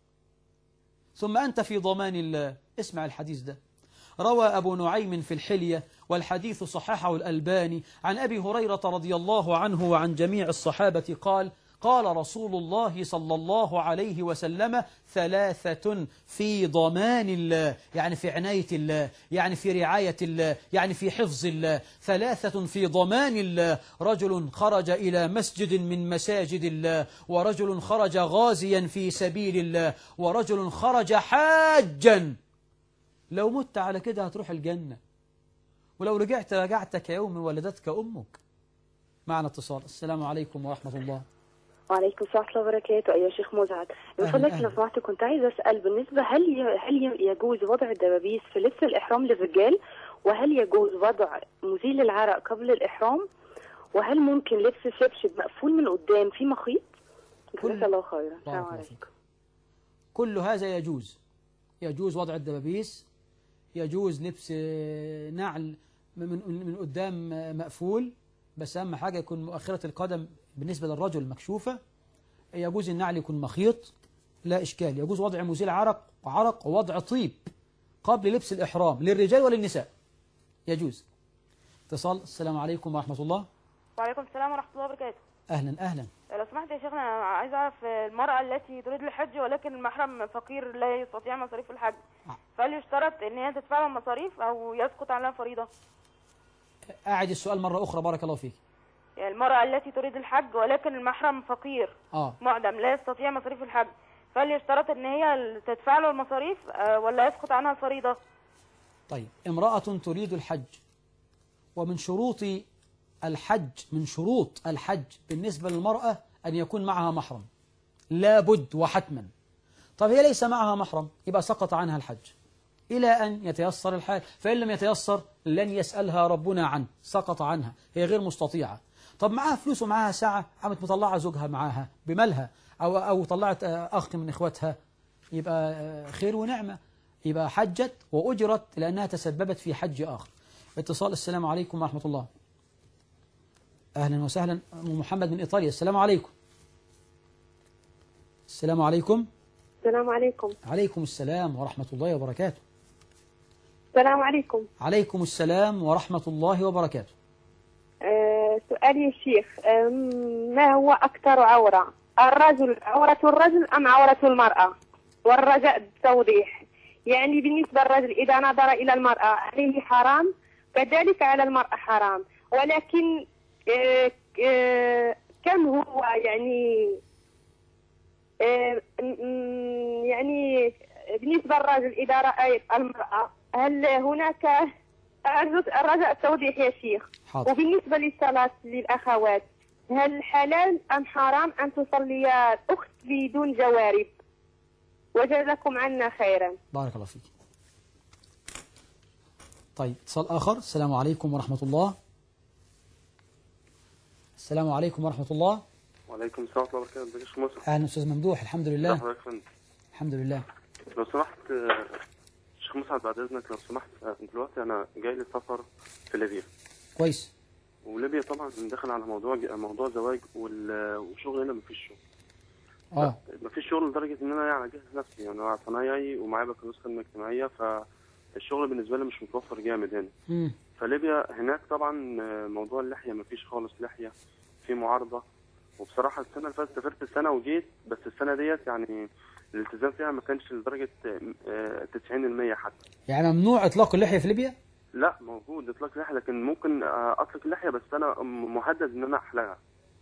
ثم أنت في ضمان الله. اسمع الحديث ده، روى أبو نعيم في الحلية والحديث صححه الألباني عن أبي هريرة رضي الله عنه وعن جميع الصحابة قال: قال رسول الله صلى الله عليه وسلم: ثلاثة في ضمان الله، يعني في عناية الله، يعني في رعاية الله، يعني في حفظ الله. ثلاثة في ضمان الله: رجل خرج إلى مسجد من مساجد الله، ورجل خرج غازيا في سبيل الله، ورجل خرج حاجا. لو مت على كده هتروح الجنة، ولو رجعت رجعت كيوم ولدتك أمك. معنا اتصال. السلام عليكم ورحمة الله. وعليكم السلام ورحمة الله وبركاته. أيها شيخ مزعج، من فضلك لو سمحت كنت عايزة أسأل بالنسبة هل هل يجوز وضع الدبابيس في لبس الإحرام للرجال؟ وهل يجوز وضع مزيل العرق قبل الإحرام؟ وهل ممكن لبس شبشب مقفول من قدام في مخيط؟ جزاك الله خيرا. السلام عليكم. كل هذا يجوز. يجوز وضع الدبابيس، يجوز لبس نعل من من قدام مقفول، بس أهم حاجة يكون مؤخرة القدم بالنسبة للرجل مكشوفة. يجوز النعل يكون مخيط، لا إشكال. يجوز وضع مزيل عرق وعرق ووضع طيب قبل لبس الإحرام للرجال وللنساء، يجوز. اتصال. السلام عليكم ورحمة الله. وعليكم السلام ورحمة الله وبركاته. أهلا أهلا. لو سمحت يا شيخنا، عايز أعرف المرأة التي تريد الحج ولكن المحرم فقير لا يستطيع مصاريف الحج، فهل يشترط ان هي تدفع لها مصاريف او يسقط عنها فريضة؟ أعد السؤال مرة أخرى بارك الله فيك. يعني المرأة التي تريد الحج ولكن المحرم فقير آه. معدم لا يستطيع مصاريف الحج، فهل يشترط ان هي تدفع له المصاريف ولا يسقط عنها الفريضة؟ طيب، امرأة تريد الحج، ومن شروط الحج من شروط الحج بالنسبة للمرأة أن يكون معها محرم، لابد وحتما. طب هي ليس معها محرم، يبقى سقط عنها الحج إلى أن يتيسر الحال، فإن لم يتيسر لن يسألها ربنا عنه، سقط عنها، هي غير مستطيعة. طب معها فلوس ومعها ساعة، قامت مطلعة زوجها معاها بمالها، أو أو طلعت أخت من إخواتها، يبقى خير ونعمة، يبقى حجت وأجرت لأنها تسببت في حج آخر. اتصال. السلام عليكم ورحمة الله. أهلا وسهلا. محمد من إيطاليا. السلام عليكم. السلام عليكم. السلام عليكم. عليكم السلام ورحمة الله وبركاته. السلام عليكم. عليكم السلام ورحمة الله وبركاته. أه سؤالي يا شيخ، أه ما هو أكثر عورة؟ الرجل عورة الرجل أم عورة المرأة؟ والرجاء بالتوضيح، يعني بالنسبة للرجل إذا نظر إلى المرأة عليه حرام، كذلك على المرأة حرام، ولكن أه أه كم هو يعني أه يعني بالنسبة للرجل إذا رأى المرأة، هل هناك الرجاء التوضيح يا شيخ؟ حاضر. وبالنسبة للصلاة للأخوات، هل حلال أم حرام أن تصلي الأخت بدون جوارب؟ وجزاكم عنا خيرا. بارك الله فيك. طيب، اتصال آخر. السلام عليكم ورحمة الله. السلام عليكم ورحمة الله. وعليكم السلام ورحمة الله وبركاته. ازيك يا شيخ مصر؟ أهلا أستاذ ممدوح. الحمد لله. الحمد لله. لو سمحت شيخ مسعد بعد إذنك، لو سمحت، دلوقتي أنا جاي لي سفر في ليبيا. كويس. وليبيا طبعا داخل على موضوع موضوع زواج وشغل هنا مفيش شغل. اه مفيش شغل لدرجة إن أنا يعني أجهز نفسي، يعني أنا صنايعي ومعايا بكالوريوس خدمة اجتماعية، ف الشغل بالنسبه لي مش متوفر جامد هنا. مم. فليبيا هناك طبعا موضوع اللحيه ما فيش خالص لحيه، في معارضه. وبصراحه السنه اللي فاتت سافرت السنه وجيت، بس السنه ديت يعني الالتزام فيها ما كانش لدرجه تسعين بالمية حتى. يعني ممنوع اطلاق اللحيه في ليبيا؟ لا موجود اطلاق لحيه، لكن ممكن اطلق اللحيه بس انا مهدد ان انا احلقها.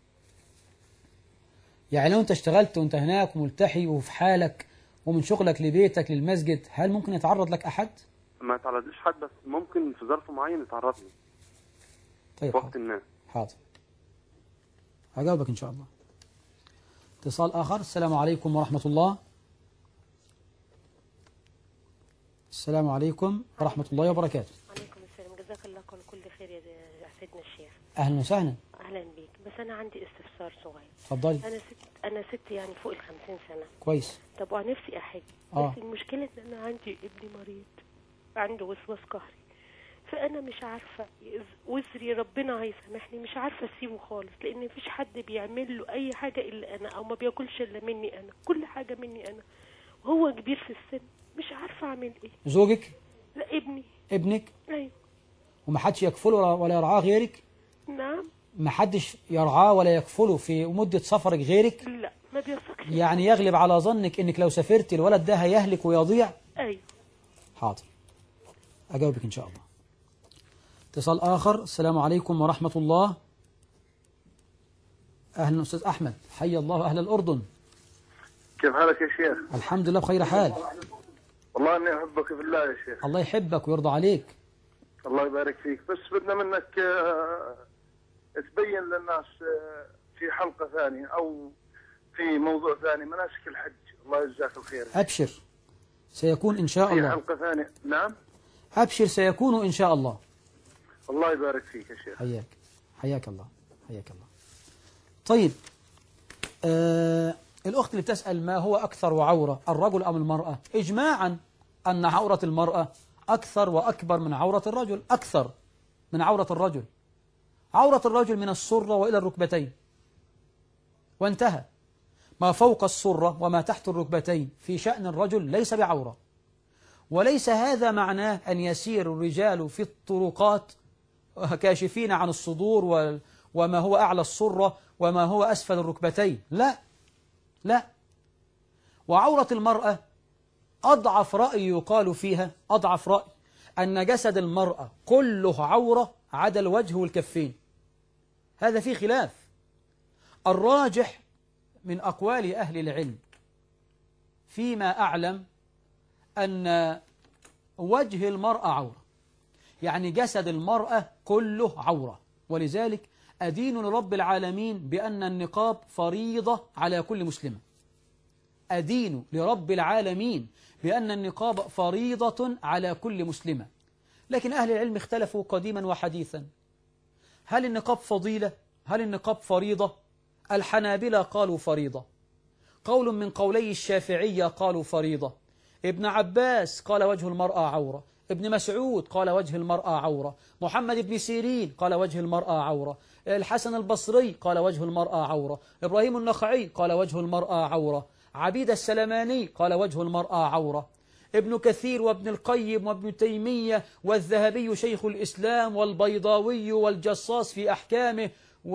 يعني لو انت اشتغلت وانت هناك ملتحي وفي حالك ومن شغلك لبيتك للمسجد، هل ممكن يتعرض لك احد؟ ما يتعرضليش حد، بس ممكن في ظرف معين يتعرض لي. طيب في وقت ما. حاضر، هجاوبك ان شاء الله. اتصال اخر. السلام عليكم ورحمه الله. السلام عليكم ورحمه الله وبركاته. وعليكم السلام. جزاك الله كل خير يا سيدنا الشيخ. اهلا وسهلا. اهلا بيك. بس انا عندي استفسار صغير. اتفضلي. انا ست انا ست يعني فوق ال خمسين سنه. كويس. طب ونفسي احج. آه. بس المشكله ان انا عندي ابني مريض، عنده وسواس قهري، فانا مش عارفه وزري ربنا هيسامحني، مش عارفه اسيبه خالص، لان مفيش حد بيعمل له اي حاجه الا انا، او ما بياكلش الا مني انا، كل حاجه مني انا، وهو كبير في السن، مش عارفه اعمل ايه. زوجك؟ لا ابني. ابنك؟ ايوه. ومحدش يكفله ولا يرعاه غيرك؟ نعم. محدش يرعاه ولا يكفله في مدة سفرك غيرك؟ لا ما بيثقش. يعني يغلب على ظنك انك لو سافرت الولد ده هيهلك ويضيع؟ ايوه. حاضر، اجاوبك ان شاء الله. اتصال اخر. السلام عليكم ورحمة الله. اهلا استاذ احمد، حي الله اهل الاردن. كيف حالك يا شيخ؟ الحمد لله بخير حال. والله اني احبك في الله يا شيخ. الله يحبك ويرضى عليك. الله يبارك فيك. بس بدنا منك آه، تبين للناس آه، في حلقة ثانية أو في موضوع ثاني مناسك الحج. الله يجزاك الخير. أبشر، سيكون إن شاء في الله. حلقة ثانية. نعم. أبشر، سيكون إن شاء الله. الله يبارك فيك يا شيخ. حياك، حياك الله، حياك الله. طيب، آه الأخت اللي بتسأل ما هو أكثر عورة، الرجل أم المرأة؟ إجماعا أن عورة المرأة أكثر وأكبر من عورة الرجل، أكثر من عورة الرجل. عورة الرجل من السرة وإلى الركبتين وانتهى. ما فوق السرة وما تحت الركبتين في شأن الرجل ليس بعورة. وليس هذا معناه أن يسير الرجال في الطرقات كاشفين عن الصدور وما هو أعلى السرة وما هو أسفل الركبتين، لا لا. وعورة المرأة أضعف رأي يقال فيها، أضعف رأي أن جسد المرأة كله عورة عدا الوجه والكفين. هذا فيه خلاف. الراجح من أقوال أهل العلم فيما أعلم أن وجه المرأة عورة، يعني جسد المرأة كله عورة. ولذلك أدين لرب العالمين بأن النقاب فريضة على كل مسلمة. أدين لرب العالمين بأن النقاب فريضة على كل مسلمة. لكن أهل العلم اختلفوا قديما وحديثا، هل النقاب فضيلة؟ هل النقاب فريضة؟ الحنابلة قالوا فريضة، قول من قولي الشافعية قالوا فريضة، ابن عباس قال وجه المرأة عورة، ابن مسعود قال وجه المرأة عورة، محمد بن سيرين قال وجه المرأة عورة، الحسن البصري قال وجه المرأة عورة، إبراهيم النخعي قال وجه المرأة عورة، عبيد السلماني قال وجه المرأة عورة، ابن كثير وابن القيم وابن تيمية والذهبي شيخ الإسلام والبيضاوي والجصاص في أحكامه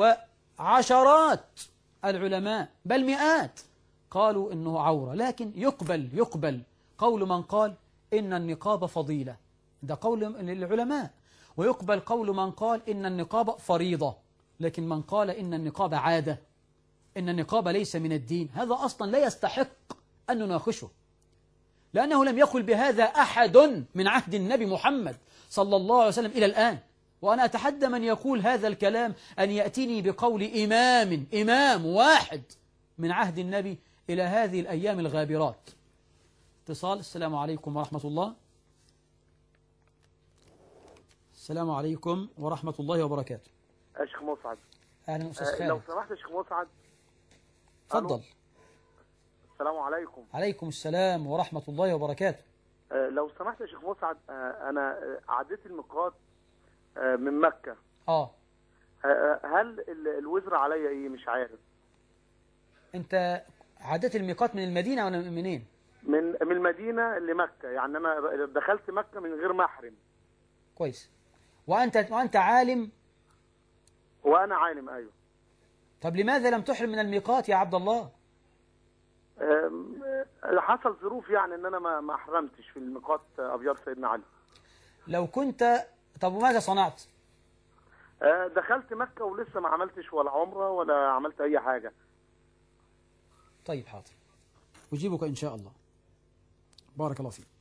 وعشرات العلماء بل مئات قالوا إنه عورة. لكن يقبل يقبل قول من قال إن النقاب فضيلة، ده قول العلماء، ويقبل قول من قال إن النقاب فريضة. لكن من قال إن النقاب عادة، إن النقاب ليس من الدين، هذا أصلا لا يستحق أن نناقشه، لأنه لم يقل بهذا أحد من عهد النبي محمد صلى الله عليه وسلم إلى الآن. وأنا أتحدى من يقول هذا الكلام أن يأتيني بقول إمام إمام واحد من عهد النبي إلى هذه الأيام الغابرات. اتصال. السلام عليكم ورحمة الله. السلام عليكم ورحمة الله وبركاته. يا شيخ مسعد. أهلا أستاذ خالد. آه لو سمحت يا شيخ مسعد. تفضل. السلام عليكم. عليكم السلام ورحمة الله وبركاته. آه لو سمحت يا شيخ مسعد، آه أنا عديت الميقات آه من مكة. آه. آه هل الوزر عليا إيه؟ مش عارف. أنت عديت الميقات من المدينة ولا منين؟ من من المدينة لمكة، يعني أنا دخلت مكة من غير محرم. كويس. وأنت وأنت عالم؟ وأنا عالم أيوه. طب لماذا لم تحرم من الميقات يا عبد الله؟ حصل ظروف يعني ان انا ما ما احرمتش في الميقات ابيار سيدنا علي. لو كنت طب وماذا صنعت؟ دخلت مكة ولسه ما عملتش ولا عمرة ولا عملت اي حاجة. طيب حاضر، أجيبك إن شاء الله. بارك الله فيك.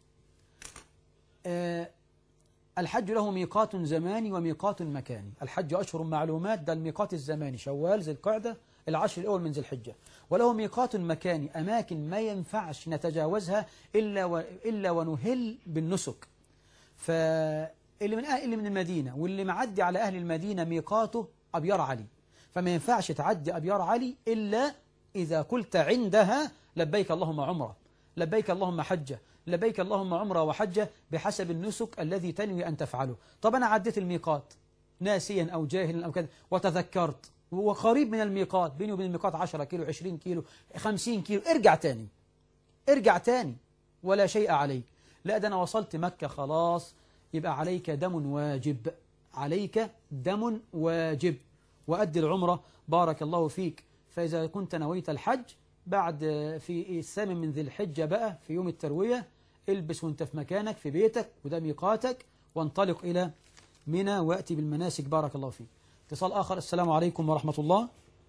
أه الحج له ميقات زماني وميقات مكاني. الحج أشهر معلومات، ده الميقات الزماني شوال ذي القعدة العشر الأول من ذي الحجة، وله ميقات مكاني، أماكن ما ينفعش نتجاوزها إلا و... إلا ونهل بالنسك. فاللي من أهل اللي من المدينة واللي معدي على أهل المدينة ميقاته أبيار علي، فما ينفعش تعدي أبيار علي إلا إذا قلت عندها لبيك اللهم عمرة، لبيك اللهم حجة، لبيك اللهم عمرة وحجة بحسب النسك الذي تنوي أن تفعله. طب أنا عديت الميقات ناسيا أو جاهلا أو كذا وتذكرت وقريب من الميقات، بيني وبين الميقات عشرة كيلو عشرين كيلو خمسين كيلو، ارجع تاني ارجع تاني ولا شيء عليك. لا ده أنا وصلت مكة خلاص، يبقى عليك دم واجب، عليك دم واجب وأدي العمرة. بارك الله فيك. فإذا كنت نويت الحج بعد في الثامن من ذي الحجة بقى في يوم التروية، البس وانت في مكانك في بيتك وده ميقاتك، وانطلق إلى منى وأتي بالمناسك. بارك الله فيك. اتصال آخر. السلام عليكم ورحمة الله.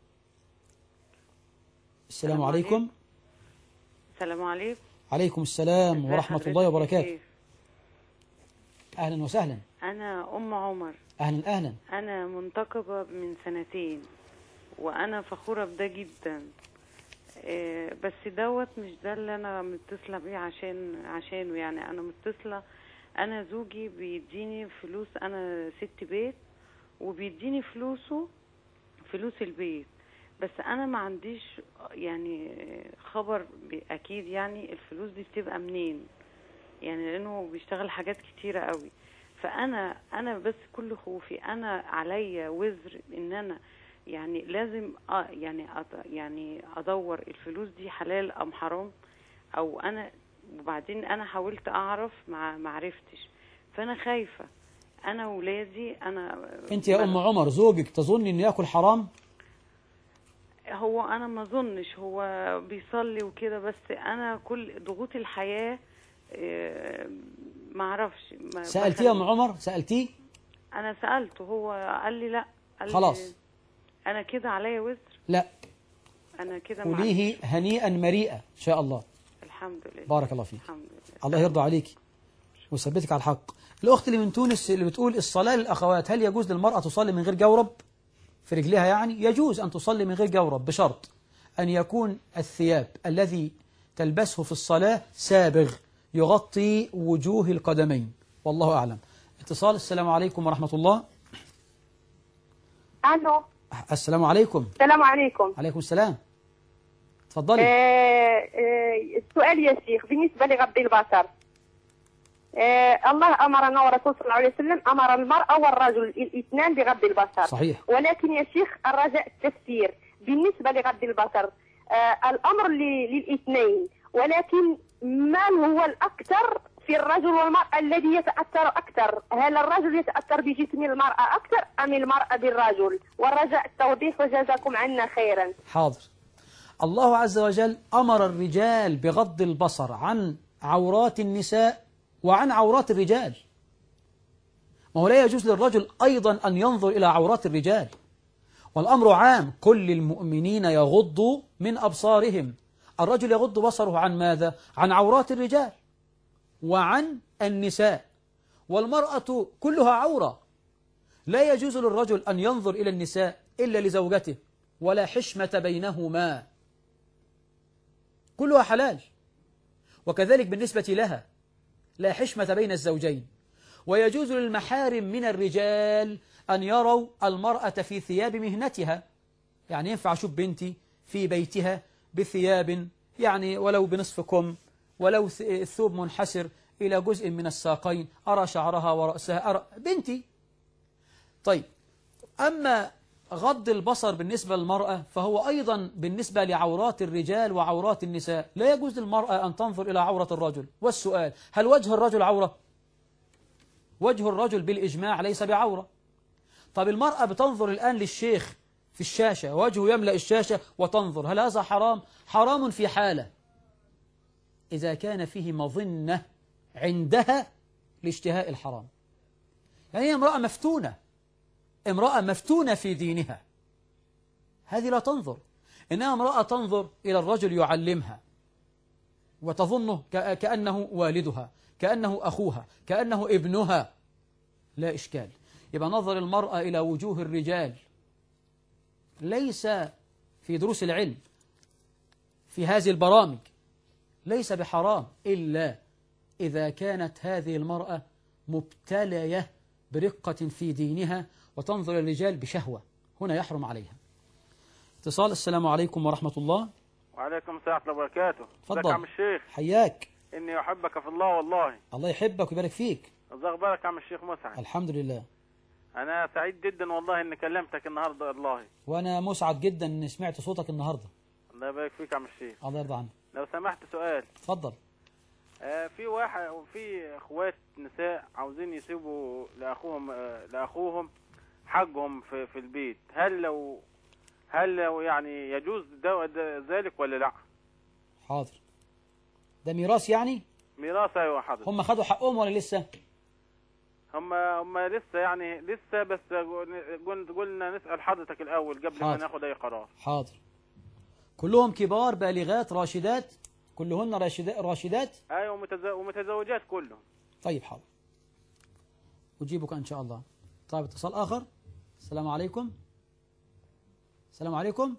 السلام عليكم. السلام عليكم. عليكم السلام ورحمة الله وبركاته. أهلا وسهلا. أنا أم عمر. أهلا أهلا. أنا منتقبة من سنتين وأنا فخورة بده جدا، إيه بس دوت مش ده اللي أنا متصلة بيه عشان عشانه يعني أنا متصلة، أنا زوجي بيديني فلوس، أنا ست بيت وبيديني فلوسه فلوس البيت، بس أنا ما عنديش يعني خبر أكيد يعني الفلوس دي بتبقى منين، يعني لأنه بيشتغل حاجات كتيرة قوي. فأنا أنا بس كل خوفي أنا عليا وزر إن أنا يعني لازم آه يعني يعني أدور الفلوس دي حلال أم حرام، أو أنا وبعدين أنا حاولت أعرف ما معرفتش، فأنا خايفة أنا وولادي. أنا أنت يا أم عمر زوجك تظني إنه يأكل حرام؟ هو أنا ما ظنش، هو بيصلي وكده، بس أنا كل ضغوط الحياة ما اعرفش. سألتيه يا أم عمر؟ سألتيه؟ أنا سألته، هو قال لي لا. قال خلاص لي أنا كده عليا وزر؟ لا، أنا كده قوليه هنيئا مريئا إن شاء الله. الحمد لله. بارك الله فيك. الحمد لله. الله يرضى عليك ويثبتك على الحق. الأخت اللي من تونس اللي بتقول الصلاة للأخوات، هل يجوز للمرأة تصلي من غير جورب في رجلها؟ يعني يجوز أن تصلي من غير جورب بشرط أن يكون الثياب الذي تلبسه في الصلاة سابغ يغطي وجوه القدمين، والله أعلم. اتصال. السلام عليكم ورحمة الله. ألو. السلام عليكم. السلام عليكم. عليكم السلام. تفضلي. آه آه السؤال يا شيخ بالنسبة لغض البصر، آه الله أمرنا ورسول صلى الله عليه وسلم أمر المرأة والرجل الاثنان بغض البصر. صحيح. ولكن يا شيخ الرجاء التفسير بالنسبة لغض البصر، آه الأمر للاثنين، ولكن من هو الأكثر في الرجل والمرأة الذي يتأثر أكثر؟ هل الرجل يتأثر بجسم المرأة أكثر أم المرأة بالرجل؟ والرجاء التوضيح وجزاكم عنا خيرا. حاضر. الله عز وجل أمر الرجال بغض البصر عن عورات النساء وعن عورات الرجال، ما هو لا يجوز للرجل أيضا أن ينظر إلى عورات الرجال، والأمر عام. كل المؤمنين يغضوا من أبصارهم. الرجل يغض بصره عن ماذا؟ عن عورات الرجال وعن النساء، والمرأة كلها عورة. لا يجوز للرجل أن ينظر إلى النساء إلا لزوجته، ولا حشمة بينهما، كلها حلال. وكذلك بالنسبة لها لا حشمة بين الزوجين. ويجوز للمحارم من الرجال أن يروا المرأة في ثياب مهنتها، يعني ينفع أشوف بنتي في بيتها بثياب يعني ولو بنصف كم، ولو الثوب منحسر إلى جزء من الساقين، أرى شعرها ورأسها، أرى بنتي. طيب، أما غض البصر بالنسبة للمرأة فهو أيضا بالنسبة لعورات الرجال وعورات النساء. لا يجوز للمرأة أن تنظر إلى عورة الرجل. والسؤال: هل وجه الرجل عورة؟ وجه الرجل بالإجماع ليس بعورة. طب المرأة بتنظر الآن للشيخ في الشاشة، وجهه يملأ الشاشة وتنظر، هل هذا حرام؟ حرام في حالة إذا كان فيه مظنة عندها لاشتهاء الحرام. يعني هي امرأة مفتونة، امرأة مفتونة في دينها، هذه لا تنظر. إنها امرأة تنظر إلى الرجل يعلمها وتظنه كأنه والدها، كأنه أخوها، كأنه ابنها، لا إشكال. يبقى نظر المرأة إلى وجوه الرجال ليس في دروس العلم في هذه البرامج ليس بحرام، إلا إذا كانت هذه المرأة مبتلية برقة في دينها وتنظر الرجال بشهوة، هنا يحرم عليها. اتصال. السلام عليكم ورحمة الله. وعليكم السلام ورحمة الله وبركاته. تفضل يا عم الشيخ. حياك. إني أحبك في الله والله. الله يحبك ويبارك فيك. الله يبارك يا عم الشيخ مسعد. الحمد لله. أنا سعيد جدا والله إني كلمتك النهاردة والله. وأنا مسعد جدا إني سمعت صوتك النهاردة. الله يبارك فيك يا عم الشيخ. الله يرضى عنك. لو سمحت سؤال. اتفضل. آه في واحد وفي اخوات نساء عاوزين يسيبوا لاخوهم آه لاخوهم حقهم في في البيت، هل لو هل لو يعني يجوز ده ده ذلك ولا لا؟ حاضر. ده ميراث يعني؟ ميراث ايوه حاضر. هم خدوا حقهم ولا لسه؟ هم هم لسه يعني لسه، بس قلنا نسأل حضرتك الاول قبل حاضر. ما ناخد اي قرار. حاضر. كلهم كبار بالغات راشدات؟ كلهن راشدات؟ ايوه ومتزوجات كلهم. طيب حاضر، أجيبك إن شاء الله. طيب اتصال آخر. السلام عليكم. السلام عليكم.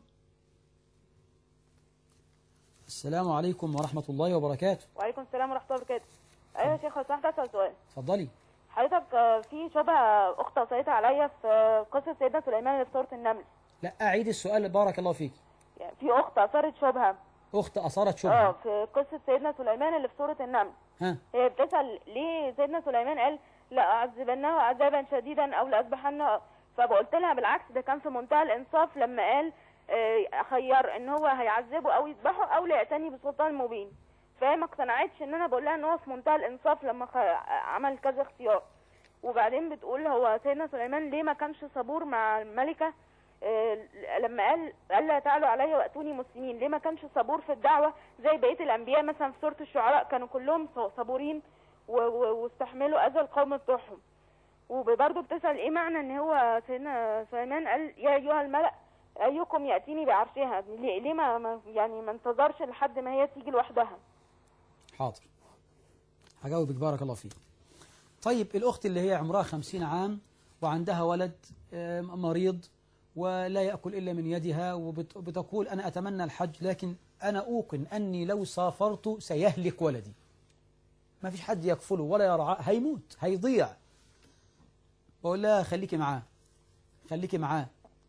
السلام عليكم ورحمة الله وبركاته. وعليكم السلام ورحمة الله وبركاته. أيوة يا شيخ، لو سمحت أسأل سؤال. اتفضلي. حضرتك في شبهة أخت أثرتها عليا في قصة سيدنا سليمان اللي في سورة النمل. لا أعيد السؤال بارك الله فيك. يعني في أخت أثرت شبهة. أخت أثارت شبهة. اه في قصة سيدنا سليمان اللي في سورة النمل. ها. هي بتسأل ليه سيدنا سليمان قال لا أعذبنه عذابا شديدا أو لأذبحنه، فقلت لها بالعكس ده كان في منتهى الإنصاف لما قال خير إن هو هيعذبه أو يذبحه أو ليأتني بسلطان مبين. فهي ما اقتنعتش إن أنا بقول لها إن هو في منتهى الإنصاف لما عمل كذا اختيار. وبعدين بتقول هو سيدنا سليمان ليه ما كانش صبور مع الملكة لما قال قال لا تعالوا علي واتوني مسلمين، ليه ما كانش صبور في الدعوه زي بقيه الانبياء؟ مثلا في سوره الشعراء كانوا كلهم صبورين واستحملوا اذى القوم بتوعهم. وبرضه بتسال ايه معنى ان هو سيدنا سليمان قال يا ايها الملأ ايكم ياتيني بعرشها، ليه, ليه ما يعني ما انتظرش لحد ما هي تيجي لوحدها؟ حاضر هجاوبك بارك الله فيك. طيب الأخت اللي هي عمرها خمسين عام وعندها ولد مريض ولا يأكل إلا من يدها وبتقول أنا أتمنى الحج، لكن أنا أوقن أني لو سافرت سيهلك ولدي، ما فيش حد يكفله ولا يرعاه، هيموت هيضيع. بقول لها خليكي معاه خليكي معاه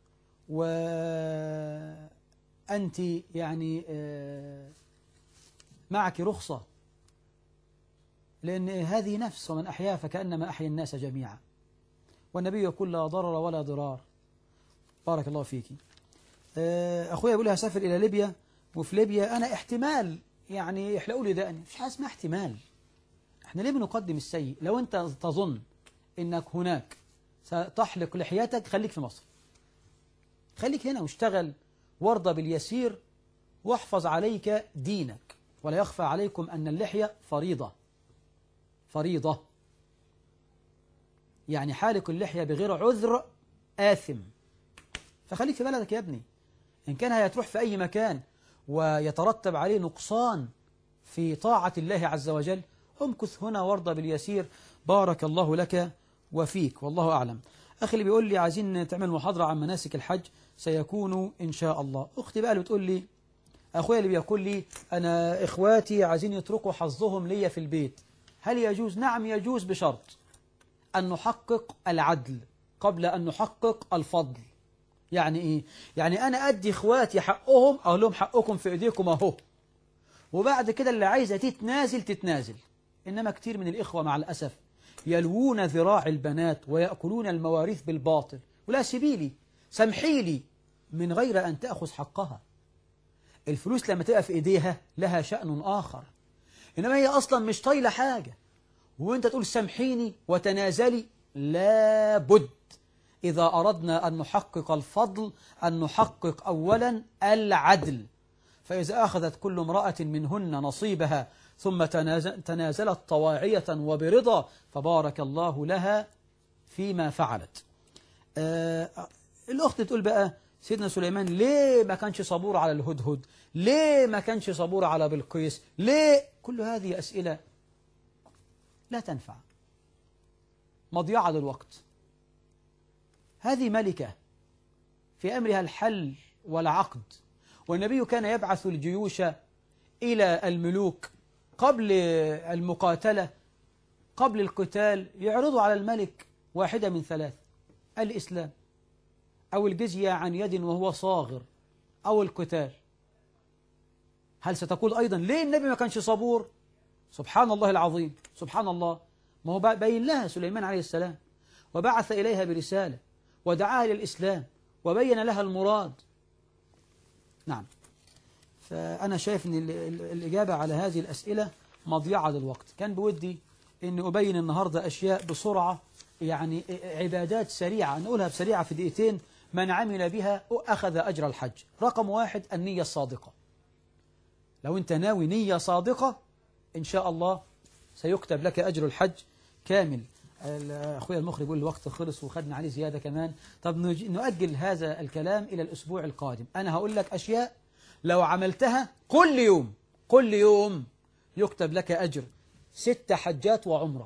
وأنت يعني معك رخصة، لأن هذه نفس ومن أحياها فكأنما أحيا الناس جميعا، والنبي يقول لا ضرر ولا ضرار. بارك الله فيكي. أخويا يقول لها سافر إلى ليبيا، وفي ليبيا أنا احتمال يعني يحلقوا لي دقني، مفيش حاجة اسمها احتمال. احنا ليه بنقدم السيء؟ لو أنت تظن أنك هناك ستحلق لحيتك خليك في مصر، خليك هنا واشتغل وارضى باليسير واحفظ عليك دينك. ولا يخفى عليكم أن اللحية فريضة فريضة يعني حالق اللحية بغير عذر آثم، فخليك في بلدك يا ابني. إن كان هيتروح في أي مكان ويترتب عليه نقصان في طاعة الله عز وجل امكث هنا وارضى باليسير. بارك الله لك وفيك والله أعلم. أخي اللي بيقول لي عايزين تعمل محاضرة عن مناسك الحج سيكون إن شاء الله. أختي بقى اللي بتقول لي أخويا اللي بيقول لي أنا إخواتي عايزين يتركوا حظهم ليا في البيت، هل يجوز؟ نعم يجوز، بشرط أن نحقق العدل قبل أن نحقق الفضل. يعني إيه؟ يعني أنا أدي إخواتي حقهم، أقول لهم حقكم في إيديكم أهو، وبعد كده اللي عايزة تتنازل تتنازل. إنما كتير من الإخوة مع الأسف يلوون ذراع البنات ويأكلون المواريث بالباطل. ولا سبيلي سامحي لي من غير أن تأخذ حقها. الفلوس لما تبقى في إيديها لها شأن آخر، إنما هي أصلا مش طايلة حاجة وأنت تقول سامحيني وتنازلي. لابد إذا أردنا أن نحقق الفضل أن نحقق أولا العدل. فإذا أخذت كل امرأة منهن نصيبها ثم تنازلت طواعية وبرضا فبارك الله لها فيما فعلت. آه الأخت تقول بقى سيدنا سليمان ليه ما كانش صبور على الهدهد؟ ليه ما كانش صبور على بلقيس؟ ليه؟ كل هذه أسئلة لا تنفع، مضيعة للوقت. هذه ملكة في أمرها الحل والعقد، والنبي كان يبعث الجيوش إلى الملوك قبل المقاتلة، قبل القتال، يعرضوا على الملك واحدة من ثلاث: الإسلام أو الجزية عن يد وهو صاغر أو القتال. هل ستقول أيضا ليه النبي ما كانش صبور؟ سبحان الله العظيم، سبحان الله. ما هو بين لها سليمان عليه السلام وبعث إليها برسالة ودعاها للإسلام وبين لها المراد. نعم، فأنا شايف أن الإجابة على هذه الأسئلة مضيعة للوقت. كان بودي أن أبين النهاردة أشياء بسرعة، يعني عبادات سريعة نقولها بسريعة في دقيقتين من عمل بها أخذ أجر الحج. رقم واحد النية الصادقة. لو أنت ناوي نية صادقة إن شاء الله سيكتب لك أجر الحج كامل. أخويا المخرج يقول الوقت خلص وخدنا عليه زيادة كمان. طب نؤجل هذا الكلام إلى الأسبوع القادم. أنا هقول لك أشياء لو عملتها كل يوم كل يوم يكتب لك أجر ست حجات وعمرة.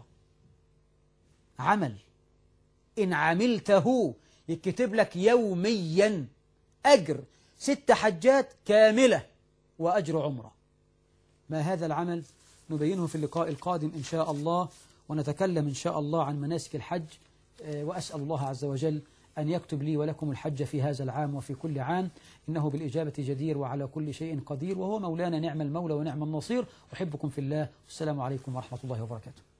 عمل إن عملته يكتب لك يوميا أجر ست حجات كاملة وأجر عمرة. ما هذا العمل نبينه في اللقاء القادم إن شاء الله، ونتكلم إن شاء الله عن مناسك الحج. وأسأل الله عز وجل أن يكتب لي ولكم الحج في هذا العام وفي كل عام، إنه بالإجابة جدير وعلى كل شيء قدير، وهو مولانا نعم المولى ونعم النصير. أحبكم في الله، والسلام عليكم ورحمة الله وبركاته.